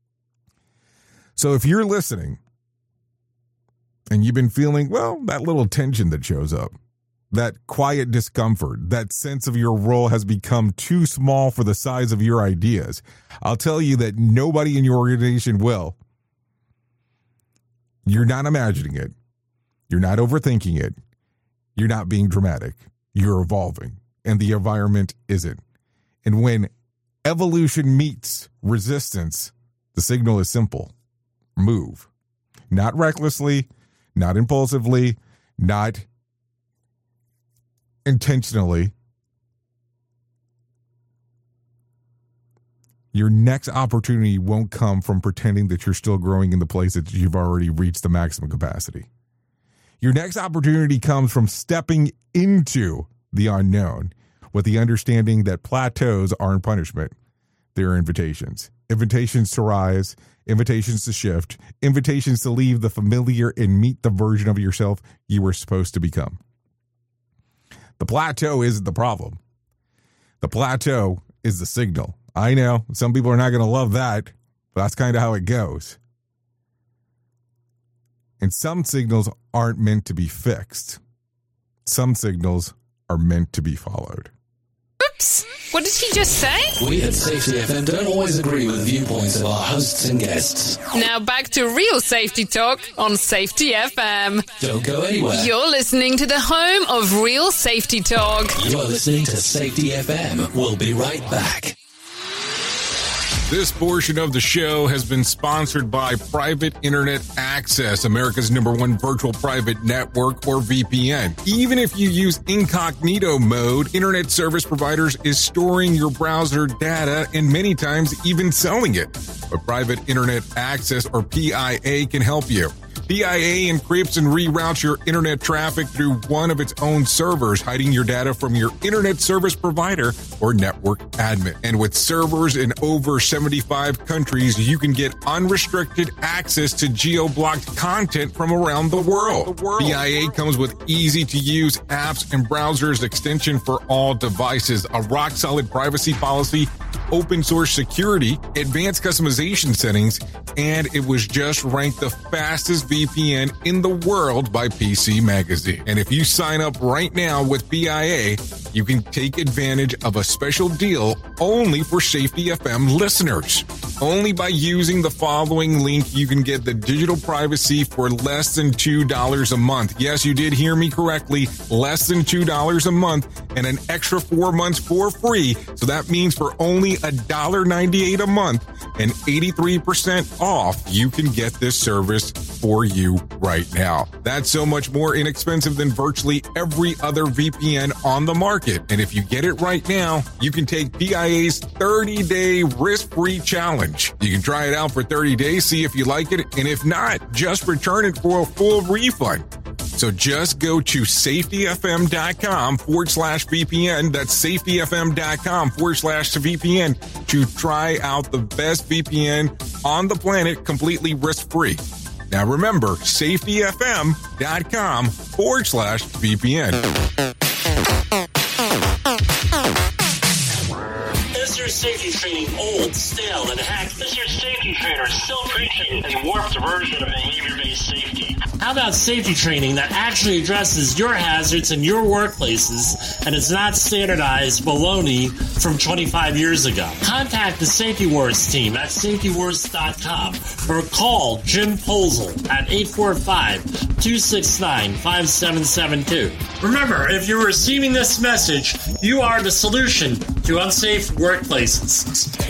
[SPEAKER 7] So if you're listening and you've been feeling, well, that little tension that shows up, that quiet discomfort, that sense of your role has become too small for the size of your ideas, I'll tell you that nobody in your organization will. You're not imagining it. You're not overthinking it. You're not being dramatic. You're evolving, and the environment isn't. And when evolution meets resistance, the signal is simple. Move. Not recklessly, not impulsively, not intentionally. Your next opportunity won't come from pretending that you're still growing in the place that you've already reached the maximum capacity. Your next opportunity comes from stepping into the unknown with the understanding that plateaus aren't punishment. They're invitations. Invitations to rise, invitations to shift, invitations to leave the familiar and meet the version of yourself you were supposed to become. The plateau isn't the problem. The plateau is the signal. I know some people are not going to love that, but that's kind of how it goes. And some signals aren't meant to be fixed. Some signals are meant to be followed.
[SPEAKER 3] Oops! What did he just say?
[SPEAKER 6] We at Safety FM don't always agree with the viewpoints of our hosts and guests.
[SPEAKER 3] Now back to real safety talk on Safety FM.
[SPEAKER 6] Don't go anywhere.
[SPEAKER 3] You're listening to the home of real safety talk.
[SPEAKER 6] You're listening to Safety FM. We'll be right back.
[SPEAKER 5] This portion of the show has been sponsored by Private Internet Access, America's #1 virtual private network, or VPN. Even if you use incognito mode, internet service providers is storing your browser data and many times even selling it. But Private Internet Access, or PIA, can help you. BIA encrypts and reroutes your internet traffic through one of its own servers, hiding your data from your internet service provider or network admin. And with servers in over 75 countries, you can get unrestricted access to geo-blocked content from around the world. BIA comes with easy-to-use apps and browsers extension for all devices, a rock-solid privacy policy, open source security, advanced customization settings, and it was just ranked the fastest VPN in the world by PC Magazine. And if you sign up right now with BIA, you can take advantage of a special deal only for Safety FM listeners. Only by using the following link, you can get the digital privacy for less than $2 a month. Yes, you did hear me correctly. Less than $2 a month and an extra 4 months for free. So that means for only $1.98 a month and 83% off, you can get this service for you right now. That's so much more inexpensive than virtually every other VPN on the market. And if you get it right now, you can take BIA's 30-day risk-free challenge. You can try it out for 30 days, see if you like it, and if not, just return it for a full refund. So just go to safetyfm.com/VPN. That's safetyfm.com/VPN to try out the best VPN on the planet completely risk-free. Now remember, safetyfm.com/VPN.
[SPEAKER 20] Is your safety training old, stale, and hacked? Is your safety trainer still preaching a warped version of behavior-based safety? How about safety training that actually addresses your hazards in your workplaces and is not standardized baloney from 25 years ago? Contact the Safety Wars team at safetywars.com or call Jim Posel at 845-269-5772. Remember, if you're receiving this message, you are the solution to unsafe workplaces.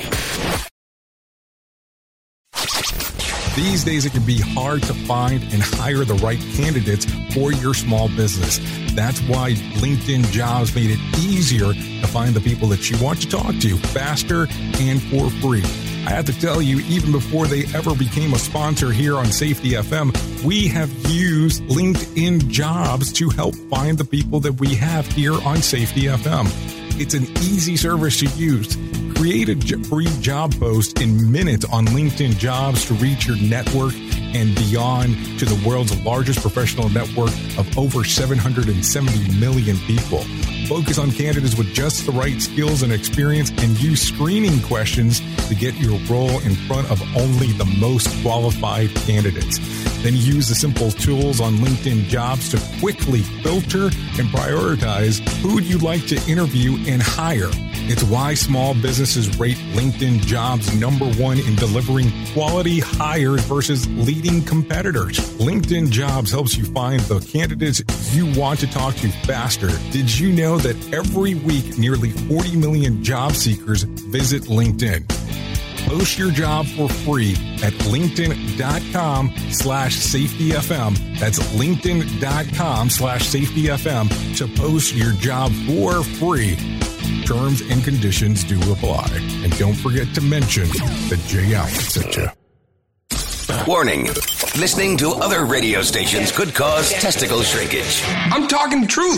[SPEAKER 5] These days, it can be hard to find and hire the right candidates for your small business. That's why LinkedIn Jobs made it easier to find the people that you want to talk to faster and for free. I have to tell you, even before they ever became a sponsor here on Safety FM, we have used LinkedIn Jobs to help find the people that we have here on Safety FM. It's an easy service to use. Create a free job post in minutes on LinkedIn Jobs to reach your network and beyond to the world's largest professional network of over 770 million people. Focus on candidates with just the right skills and experience and use screening questions to get your role in front of only the most qualified candidates. Then use the simple tools on LinkedIn Jobs to quickly filter and prioritize who you'd like to interview and hire. It's why small businesses rate LinkedIn Jobs #1 in delivering quality hires versus leading competitors. LinkedIn Jobs helps you find the candidates you want to talk to faster. Did you know that every week nearly 40 million job seekers visit LinkedIn? Post your job for free at linkedin.com/safetyfm. That's linkedin.com/safetyfm to post your job for free. Terms and conditions do apply. And don't forget to mention that Jay Allen sent you.
[SPEAKER 21] Warning. Listening to other radio stations could cause testicle shrinkage. I'm talking the truth.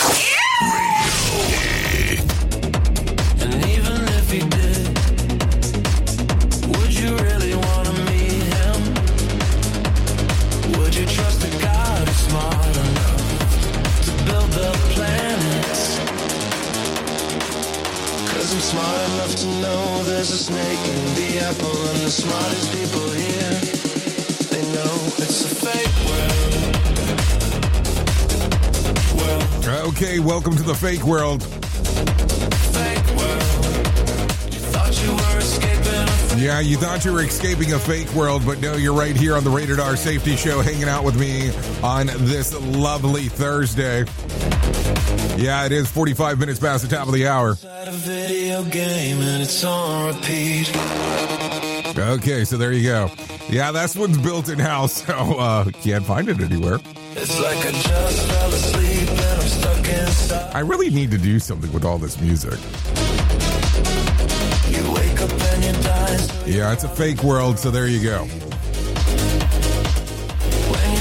[SPEAKER 22] And even if he did, would you really want to meet him? Would you trust a God who's smart enough to build the planets? 'Cause I'm smart enough to know there's a snake in the apple, and the smartest people here, they know it's a fake world.
[SPEAKER 7] Okay, welcome to the fake world. Yeah, you thought you were escaping a fake world, but no, you're right here on the Rated R Safety Show, hanging out with me on this lovely Thursday. Yeah, it is 45 minutes past the top of the hour.
[SPEAKER 22] A video game and it's on repeat.
[SPEAKER 7] Okay, so there you go. Yeah, that's one's built in-house, so can't find it anywhere.
[SPEAKER 22] It's like I just fell asleep and I'm stuck inside.
[SPEAKER 7] I really need to do something with all this music.
[SPEAKER 22] You wake up and you die.
[SPEAKER 7] Yeah, it's a fake world, so there you go.
[SPEAKER 22] When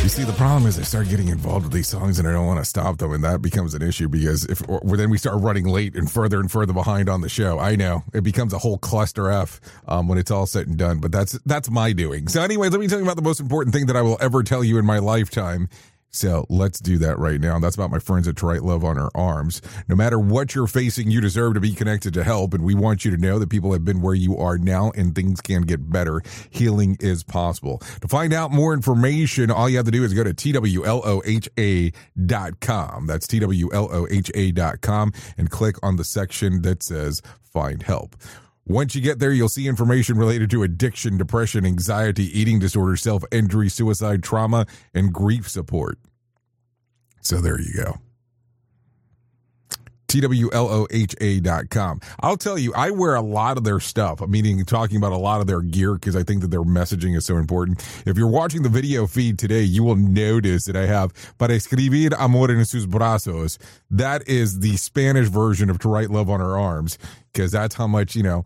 [SPEAKER 7] You see, the problem is I start getting involved with these songs and I don't want to stop them, and that becomes an issue because then we start running late and further behind on the show. I know it becomes a whole cluster F when it's all said and done, but that's my doing. So anyway, let me tell you about the most important thing that I will ever tell you in my lifetime. So let's do that right now. That's about my friends at Right Love on Our Arms. No matter what you're facing, you deserve to be connected to help. And we want you to know that people have been where you are now and things can get better. Healing is possible. To find out more information, all you have to do is go to TWLOHA.com. That's TWLOHA.com and click on the section that says Find Help. Once you get there, you'll see information related to addiction, depression, anxiety, eating disorder, self-injury, suicide, trauma, and grief support. So there you go. TWLOHA.com. I'll tell you, I wear a lot of their stuff, meaning talking about a lot of their gear because I think that their messaging is so important. If you're watching the video feed today, you will notice that I have Para escribir amor en sus brazos. That is the Spanish version of To Write Love on Our Arms, because that's how much, I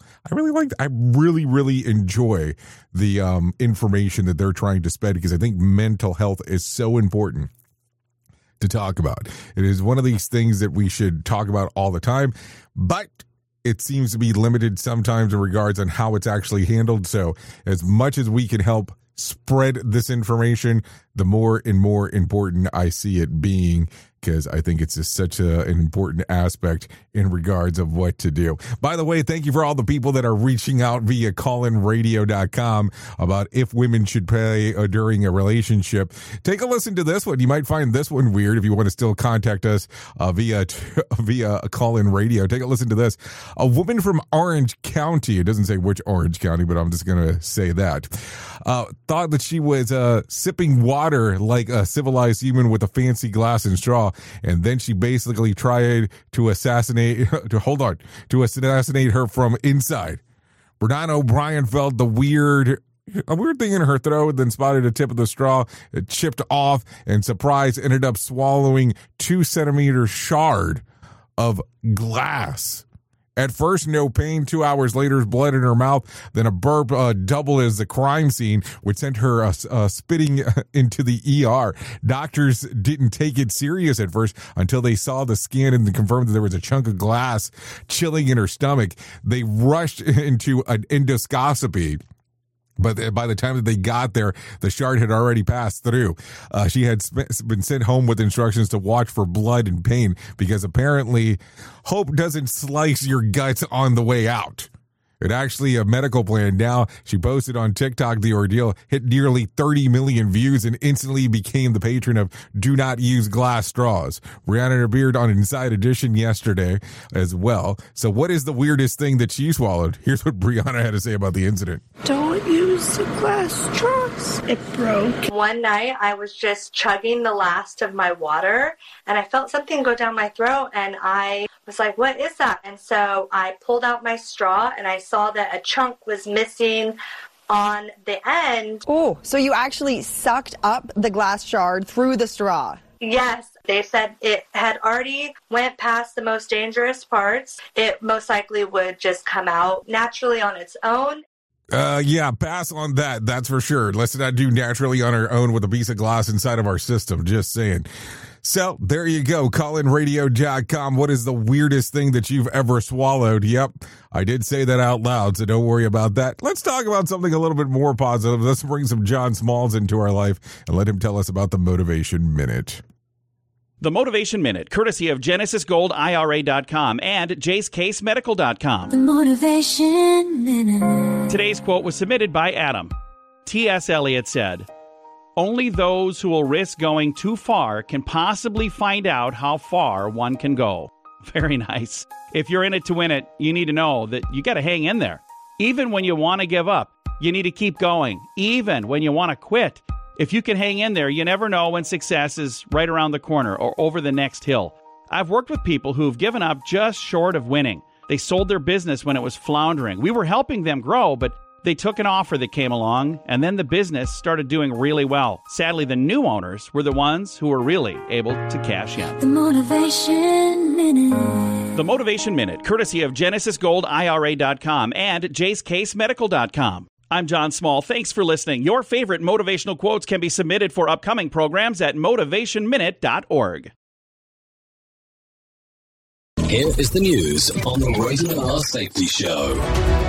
[SPEAKER 7] really enjoy the information that they're trying to spread, because I think mental health is so important to talk about. It is one of these things that we should talk about all the time, but it seems to be limited sometimes in regards on how it's actually handled. So as much as we can help spread this information, the more and more important I see it being, because I think it's just such an important aspect in regards of what to do. By the way, thank you for all the people that are reaching out via callinradio.com about if women should pay during a relationship. Take a listen to this one. You might find this one weird if you want to still contact us via Call-In Radio. Take a listen to this. A woman from Orange County, it doesn't say which Orange County, but I'm just going to say that, thought that she was sipping water like a civilized human with a fancy glass and straw. And then she basically tried to assassinate her from inside. Bernard O'Brien felt a weird thing in her throat, then spotted a tip of the straw. It chipped off and, surprise, ended up swallowing 2-centimeter shard of glass. At first, no pain. 2 hours later, blood in her mouth. Then a burp double as the crime scene, which sent her spitting into the ER. Doctors didn't take it serious at first until they saw the scan and confirmed that there was a chunk of glass chilling in her stomach. They rushed into an endoscopy. But by the time that they got there, the shard had already passed through. She had been sent home with instructions to watch for blood and pain, because apparently hope doesn't slice your guts on the way out. It actually a medical plan. Now, she posted on TikTok the ordeal, hit nearly 30 million views, and instantly became the patron of Do Not Use Glass Straws. Brianna appeared on Inside Edition yesterday as well. So what is the weirdest thing that she swallowed? Here's what Brianna had to say about the incident.
[SPEAKER 2] Don't use glass straws. It broke. One night I was just chugging the last of my water and I felt something go down my throat and I was like, what is that? And so I pulled out my straw and I saw that a chunk was missing on the end.
[SPEAKER 4] Oh, so you actually sucked up the glass shard through the straw?
[SPEAKER 2] Yes, they said it had already went past the most dangerous parts. It most likely would just come out naturally on its own.
[SPEAKER 7] Yeah, pass on that. That's for sure. Let's not do naturally on our own with a piece of glass inside of our system. Just saying. So there you go. Callinradio.com. What is the weirdest thing that you've ever swallowed? Yep, I did say that out loud, so don't worry about that. Let's talk about something a little bit more positive. Let's bring some John Smalls into our life and let him tell us about the Motivation Minute.
[SPEAKER 23] The Motivation Minute, courtesy of GenesisGoldIRA.com and JaceCaseMedical.com.
[SPEAKER 22] The Motivation Minute.
[SPEAKER 23] Today's quote was submitted by Adam. T.S. Eliot said, "Only those who will risk going too far can possibly find out how far one can go." Very nice. If you're in it to win it, you need to know that you got to hang in there. Even when you want to give up, you need to keep going. Even when you want to quit. If you can hang in there, you never know when success is right around the corner or over the next hill. I've worked with people who've given up just short of winning. They sold their business when it was floundering. We were helping them grow, but they took an offer that came along, and then the business started doing really well. Sadly, the new owners were the ones who were really able to cash in.
[SPEAKER 22] The Motivation Minute.
[SPEAKER 23] The Motivation Minute, courtesy of GenesisGoldIRA.com and JaceCaseMedical.com. I'm John Small. Thanks for listening. Your favorite motivational quotes can be submitted for upcoming programs at motivationminute.org.
[SPEAKER 6] Here is the news on the Rated R Safety Show.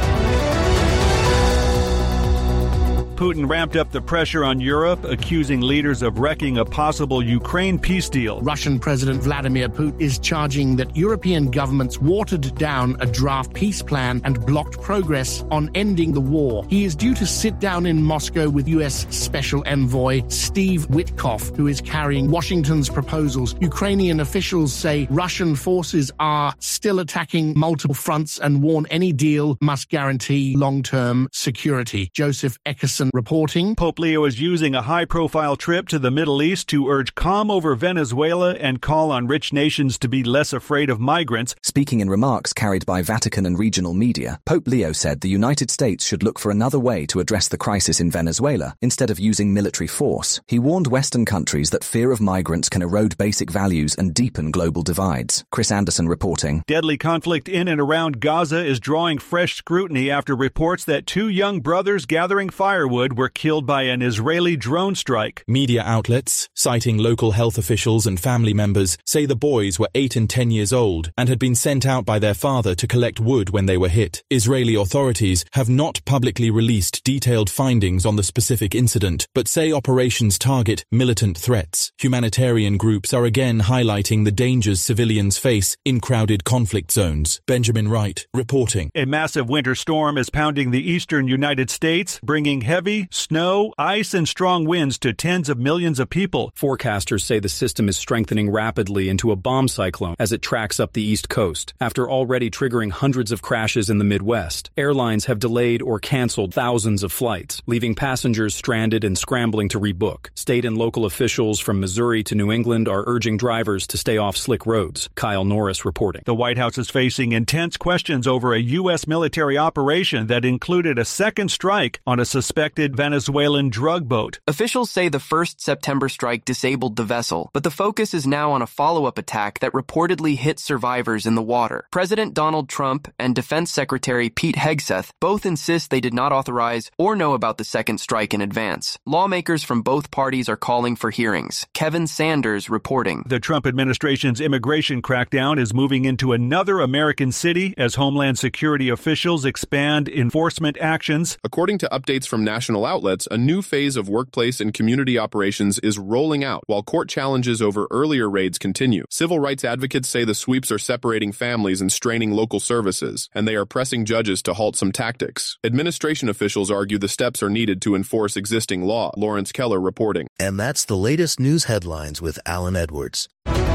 [SPEAKER 11] Putin ramped up the pressure on Europe, accusing leaders of wrecking a possible Ukraine peace deal.
[SPEAKER 12] Russian President Vladimir Putin is charging that European governments watered down a draft peace plan and blocked progress on ending the war. He is due to sit down in Moscow with U.S. Special Envoy Steve Witkoff, who is carrying Washington's proposals. Ukrainian officials say Russian forces are still attacking multiple fronts and warn any deal must guarantee long-term security. Joseph Eckerson reporting.
[SPEAKER 11] Pope Leo is using a high-profile trip to the Middle East to urge calm over Venezuela and call on rich nations to be less afraid of migrants.
[SPEAKER 13] Speaking in remarks carried by Vatican and regional media, Pope Leo said the United States should look for another way to address the crisis in Venezuela instead of using military force. He warned Western countries that fear of migrants can erode basic values and deepen global divides. Chris Anderson reporting.
[SPEAKER 11] Deadly conflict in and around Gaza is drawing fresh scrutiny after reports that 2 young brothers gathering firewood were killed by an Israeli drone strike.
[SPEAKER 24] Media outlets, citing local health officials and family members, say the boys were 8 and 10 years old and had been sent out by their father to collect wood when they were hit. Israeli authorities have not publicly released detailed findings on the specific incident, but say operations target militant threats. Humanitarian groups are again highlighting the dangers civilians face in crowded conflict zones. Benjamin Wright reporting.
[SPEAKER 11] A massive winter storm is pounding the eastern United States, bringing heavy snow, ice, and strong winds to tens of millions of people.
[SPEAKER 25] Forecasters say the system is strengthening rapidly into a bomb cyclone as it tracks up the East Coast, after already triggering hundreds of crashes in the Midwest. Airlines have delayed or canceled thousands of flights, leaving passengers stranded and scrambling to rebook. State and local officials from Missouri to New England are urging drivers to stay off slick roads. Kyle Norris reporting.
[SPEAKER 11] The White House is facing intense questions over a U.S. military operation that included a second strike on a suspected Venezuelan drug boat.
[SPEAKER 26] Officials say the first September strike disabled the vessel, but the focus is now on a follow-up attack that reportedly hit survivors in the water. President Donald Trump and Defense Secretary Pete Hegseth both insist they did not authorize or know about the second strike in advance. Lawmakers from both parties are calling for hearings. Kevin Sanders reporting.
[SPEAKER 11] The Trump administration's immigration crackdown is moving into another American city as Homeland Security officials expand enforcement actions.
[SPEAKER 27] According to updates from national outlets, a new phase of workplace and community operations is rolling out while court challenges over earlier raids continue. Civil rights advocates say the sweeps are separating families and straining local services, and they are pressing judges to halt some tactics. Administration officials argue the steps are needed to enforce existing law. Lawrence Keller reporting.
[SPEAKER 28] And that's the latest news headlines with Alan Edwards.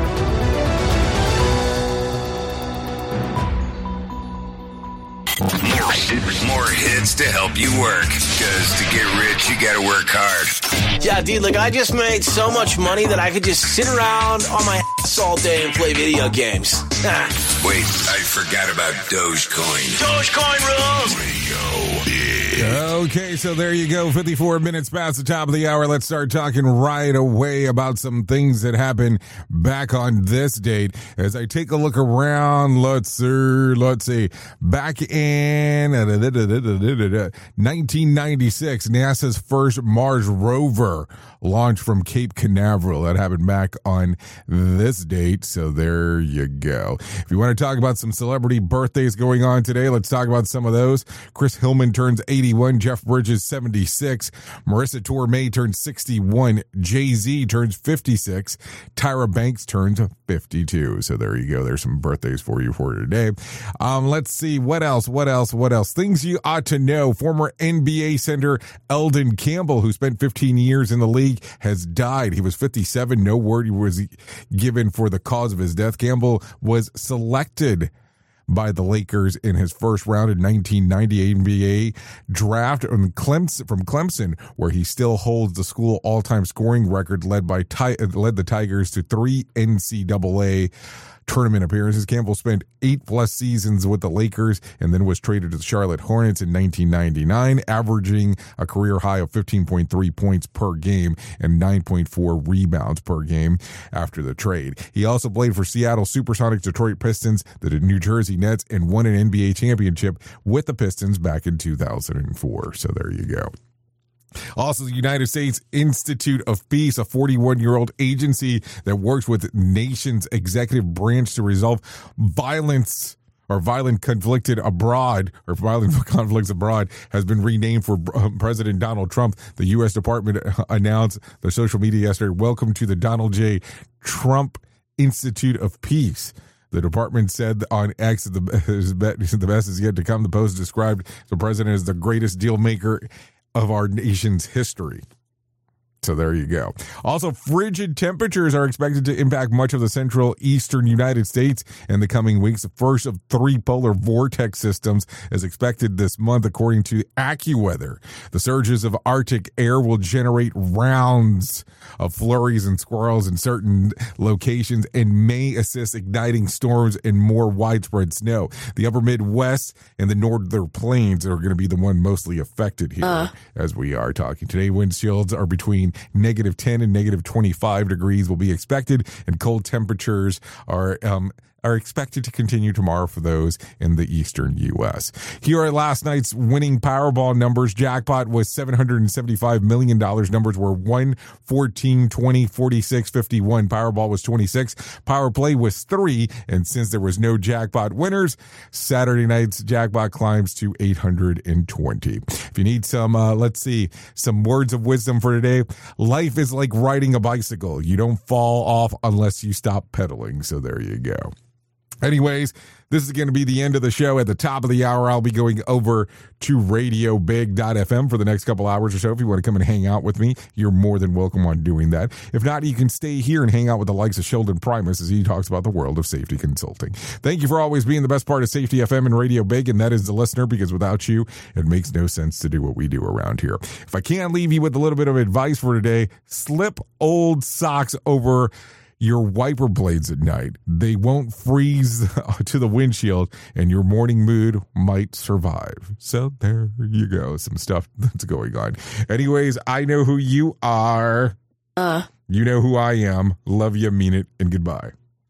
[SPEAKER 21] More hits to help you work. Because to get rich, you gotta work hard.
[SPEAKER 29] Yeah, dude, like I just made so much money that I could just sit around on my ass all day and play video games.
[SPEAKER 21] Wait, I forgot about Dogecoin.
[SPEAKER 29] Dogecoin rules!
[SPEAKER 7] Okay, so there you go. 54 minutes past the top of the hour. Let's start talking right away about some things that happened back on this date. As I take a look around, let's see. Back in 1996, NASA's first Mars rover launched from Cape Canaveral. That happened back on this date, so there you go. If you want to talk about some celebrity birthdays going on today, let's talk about some of those. Chris Hillman turns 81, Jeff Bridges 76, Marissa Tomei turns 61, Jay-Z turns 56, Tyra Banks turns 52. So there you go. There's some birthdays for you for today. Let's see what else. Things you ought to know. Former NBA center Eldon Campbell, who spent 15 years in the league, has died. He was 57. No word was given for the cause of his death. Campbell was selected by the Lakers in his first round in 1990 NBA draft from Clemson, where he still holds the school all-time scoring record, led the Tigers to 3 NCAA tournament appearances. Campbell spent 8+ seasons with the Lakers and then was traded to the Charlotte Hornets in 1999, averaging a career high of 15.3 points per game and 9.4 rebounds per game after the trade. He also played for Seattle Supersonics, Detroit Pistons, the New Jersey Nets, and won an NBA championship with the Pistons back in 2004. So there you go. Also, the United States Institute of Peace, a 41-year-old agency that works with nation's executive branch to resolve violent conflicts abroad, has been renamed for President Donald Trump. The U.S. Department announced their social media yesterday, "Welcome to the Donald J. Trump Institute of Peace." The department said on X the best is yet to come. The Post described the president as the greatest deal maker of our nation's history. So there you go. Also, frigid temperatures are expected to impact much of the central eastern United States in the coming weeks. The first of 3 polar vortex systems is expected this month, according to AccuWeather. The surges of Arctic air will generate rounds of flurries and squalls in certain locations and may assist igniting storms and more widespread snow. The upper Midwest and the northern plains are going to be the one mostly affected here as we are talking. Today, wind chills are between -10 and -25 degrees will be expected, and cold temperatures are expected to continue tomorrow for those in the eastern U.S. Here are last night's winning Powerball numbers. Jackpot was $775 million. Numbers were 1, 14, 20, 46, 51. Powerball was 26. Power Play was 3. And since there was no jackpot winners, Saturday night's jackpot climbs to 820. If you need some, some words of wisdom for today, life is like riding a bicycle. You don't fall off unless you stop pedaling. So there you go. Anyways, this is going to be the end of the show. At the top of the hour, I'll be going over to RadioBig.fm for the next couple hours or so. If you want to come and hang out with me, you're more than welcome on doing that. If not, you can stay here and hang out with the likes of Sheldon Primus as he talks about the world of safety consulting. Thank you for always being the best part of Safety FM and Radio Big, and that is the listener, because without you, it makes no sense to do what we do around here. If I can leave you with a little bit of advice for today, slip old socks over your wiper blades at night. They won't freeze to the windshield, and your morning mood might survive. So there you go. Some stuff that's going on. Anyways, I know who you are. You know who I am. Love you, mean it, and goodbye.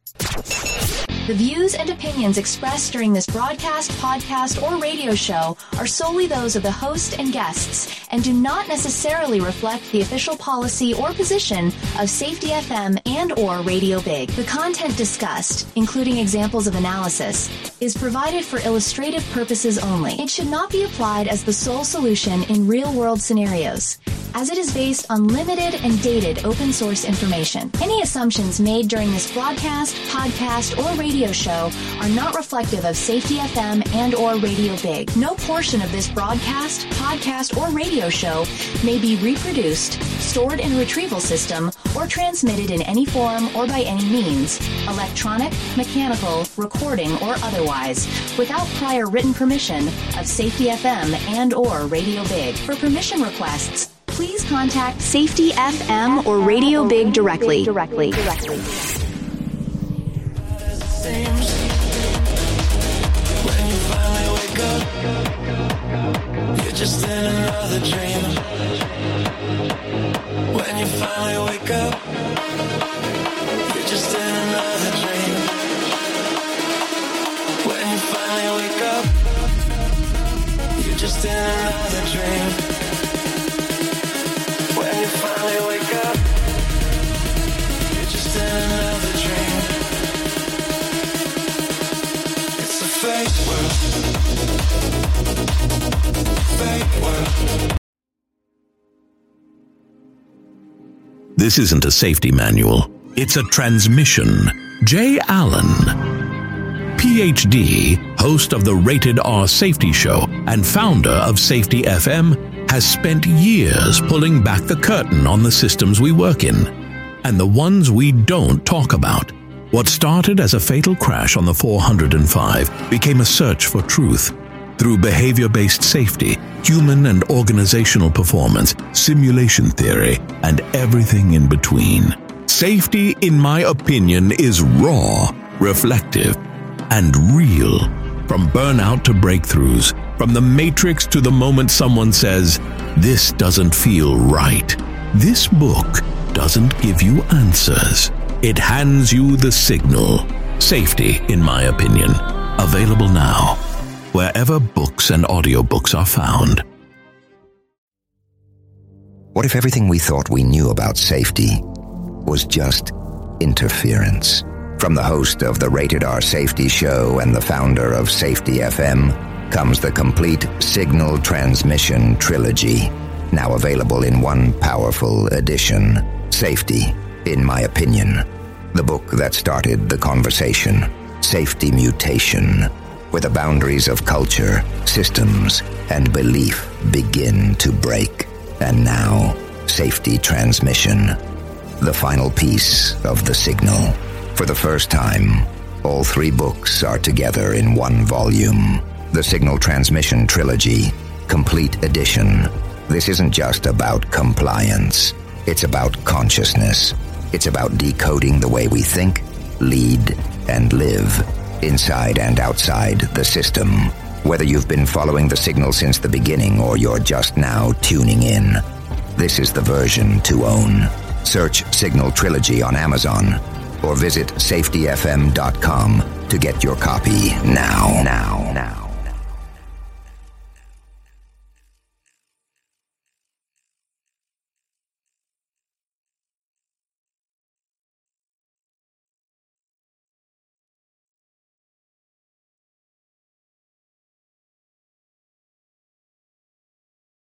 [SPEAKER 1] The views and opinions expressed during this broadcast, podcast, or radio show are solely those of the host and guests and do not necessarily reflect the official policy or position of Safety FM and or Radio Big. The content discussed, including examples of analysis, is provided for illustrative purposes only. It should not be applied as the sole solution in real-world scenarios, as it is based on limited and dated open source information. Any assumptions made during this broadcast, podcast, or radio show are not reflective of Safety FM and or Radio Big. No portion of this broadcast, podcast, or radio show may be reproduced, stored in a retrieval system, or transmitted in any form or by any means, electronic, mechanical, recording, or otherwise, without prior written permission of Safety FM and or Radio Big. For permission requests, please contact Safety FM or Radio Big directly.
[SPEAKER 22] When you finally wake up, you're just in another dream. When you finally wake up, you're just in another dream. When you finally wake up, you're just in another dream. When you finally wake up, you're just in another dream. It's a fake world. Fake world.
[SPEAKER 8] This isn't a safety manual. It's a transmission. Jay Allen, PhD, host of the Rated R Safety Show and founder of Safety FM, has spent years pulling back the curtain on the systems we work in and the ones we don't talk about. What started as a fatal crash on the 405 became a search for truth through behavior-based safety, human and organizational performance, simulation theory, and everything in between. Safety, in my opinion, is raw, reflective, and real. From burnout to breakthroughs, from the matrix to the moment someone says, "This doesn't feel right." This book doesn't give you answers. It hands you the signal. Safety, in my opinion. Available now, wherever books and audiobooks are found.
[SPEAKER 3] What if everything we thought we knew about safety was just interference? From the host of the Rated R Safety Show and the founder of Safety FM comes the complete Signal Transmission Trilogy, now available in one powerful edition. Safety, in my opinion. The book that started the conversation. Safety Mutation, where the boundaries of culture, systems, and belief begin to break. And now, Safety Transmission, the final piece of the signal. For the first time, all three books are together in one volume. The Signal Transmission Trilogy, Complete Edition. This isn't just about compliance. It's about consciousness. It's about decoding the way we think, lead, and live, inside and outside the system. Whether you've been following the signal since the beginning or you're just now tuning in, this is the version to own. Search Signal Trilogy on Amazon or visit safetyfm.com to get your copy now.